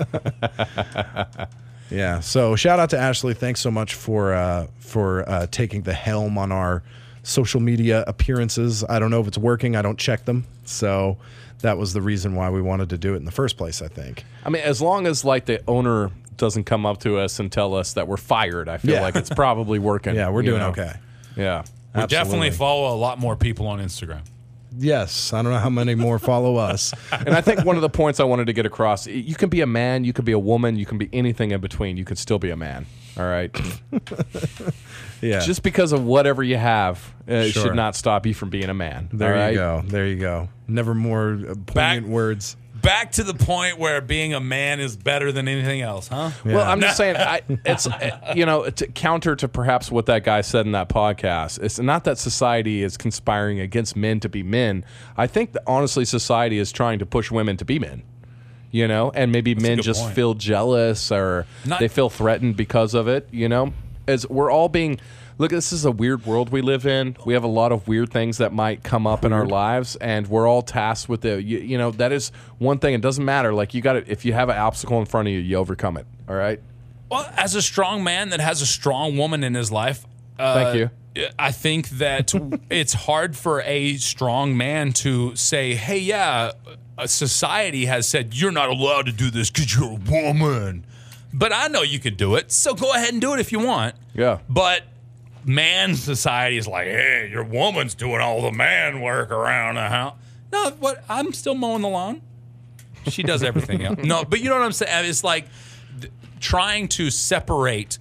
Yeah. So shout out to Ashley. Thanks so much for uh, for uh, taking the helm on our social media appearances. I don't know if it's working. I don't check them. So that was the reason why we wanted to do it in the first place, I think. I mean, as long as like the owner doesn't come up to us and tell us that we're fired, I feel Yeah. like it's probably working. Yeah, we're you doing know? okay. Yeah. We definitely Absolutely. follow a lot more people on Instagram. Yes. I don't know how many more follow us. And I think one of the points I wanted to get across, you can be a man, you can be a woman, you can be anything in between. You can still be a man. All right. Yeah. Just because of whatever you have uh, Sure. should not stop you from being a man. there all you right? go. There you go. Never more uh, poignant Back- words. Back to the point where being a man is better than anything else, huh? Well, Yeah. I'm just saying, I, it's uh, you know, to counter to perhaps what that guy said in that podcast. It's not that society is conspiring against men to be men. I think that honestly, society is trying to push women to be men. You know, and maybe men good just point. feel jealous or Not- they feel threatened because of it. You know, as we're all being. Look, this is a weird world we live in. We have a lot of weird things that might come up in our lives, and we're all tasked with the. You, you know, that is one thing. It doesn't matter. Like you got to, if you have an obstacle in front of you, you overcome it. All right. Well, as a strong man that has a strong woman in his life, uh, Thank you. I think that it's hard for a strong man to say, "Hey, yeah, a society has said you're not allowed to do this because you're a woman." But I know you could do it, so go ahead and do it if you want. Yeah. But man society is like, "Hey, your woman's doing all the man work around the house." No, what? I'm still mowing the lawn. She does everything else. No, but you know what I'm saying? It's like th- trying to separate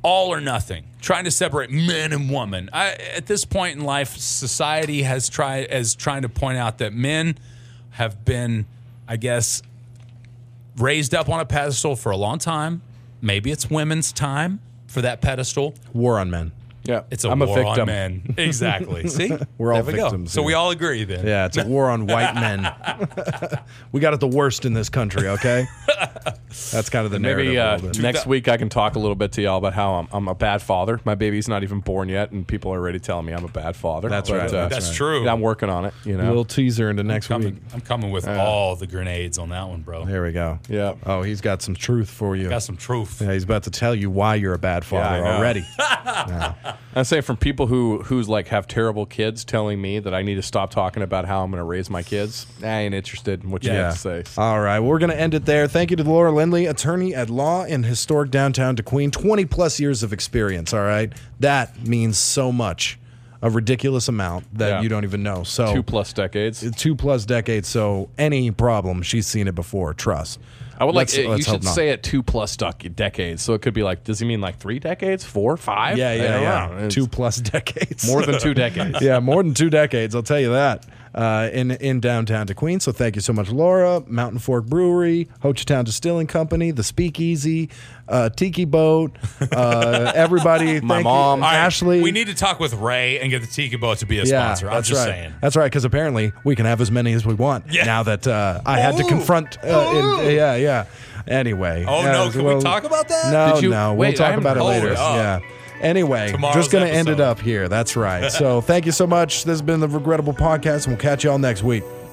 all or nothing, trying to separate man and woman. I, at this point in life, society has tried as trying to point out that men have been, I guess, raised up on a pedestal for a long time. Maybe it's women's time for that pedestal. War on men. Yeah, It's a I'm war a victim. on men. Exactly. See? We're all There we go. victims So here. we all agree then. Yeah, it's a war on white men. We got it the worst in this country, okay? That's kind of the narrative. Maybe a uh, little bit. next week I can talk a little bit to y'all about how I'm, I'm a bad father. My baby's not even born yet, and people are already telling me I'm a bad father. That's But, right, uh, That's right. true. yeah, I'm working on it. You A know. little teaser into next week. coming, I'm coming with all the grenades on that one, bro. There we go. Yeah. Oh, he's got some truth for you. Got some truth. Yeah, he's about to tell you why you're a bad father I know. already. I'm saying from people who who's like have terrible kids telling me that I need to stop talking about how I'm going to raise my kids. I ain't interested in what you Yeah. have to say. All right. Well, we're going to end it there. Thank you to Laura Lindley, attorney at law in historic downtown DeQueen. twenty plus years of experience. All right. That means so much. A ridiculous amount that Yeah. you don't even know. So Two plus decades. two plus decades. So any problem, she's seen it before. Trust. I would like Let's- you let's hope should not. say it two plus dec- decades. So it could be like, does he mean like three decades, four, five? Yeah, I yeah, don't yeah. know. It's Two plus decades. more than two decades. Yeah, more than two decades. I'll tell you that. Uh, in in downtown DeQueen. So thank you so much, Laura. Mountain Fork Brewery, Ho Chi Town Distilling Company, the Speakeasy, uh, Tiki Boat, uh, everybody. My thank mom. you. All right, Ashley. we need to talk with Ray and get the Tiki Boat to be a yeah, sponsor. I'm that's just right. saying. That's right, because apparently we can have as many as we want Yeah. now that uh, I had to Ooh. confront. Uh, in, yeah, yeah. Anyway. Oh, uh, no, can we talk about that? No, Did you- no. wait, we'll talk I haven't- about it hold later. it up. Yeah. Anyway, Tomorrow's just going to end it episode. up here. That's right. So thank you so much. This has been the Regrettable Podcast, and we'll catch you all next week.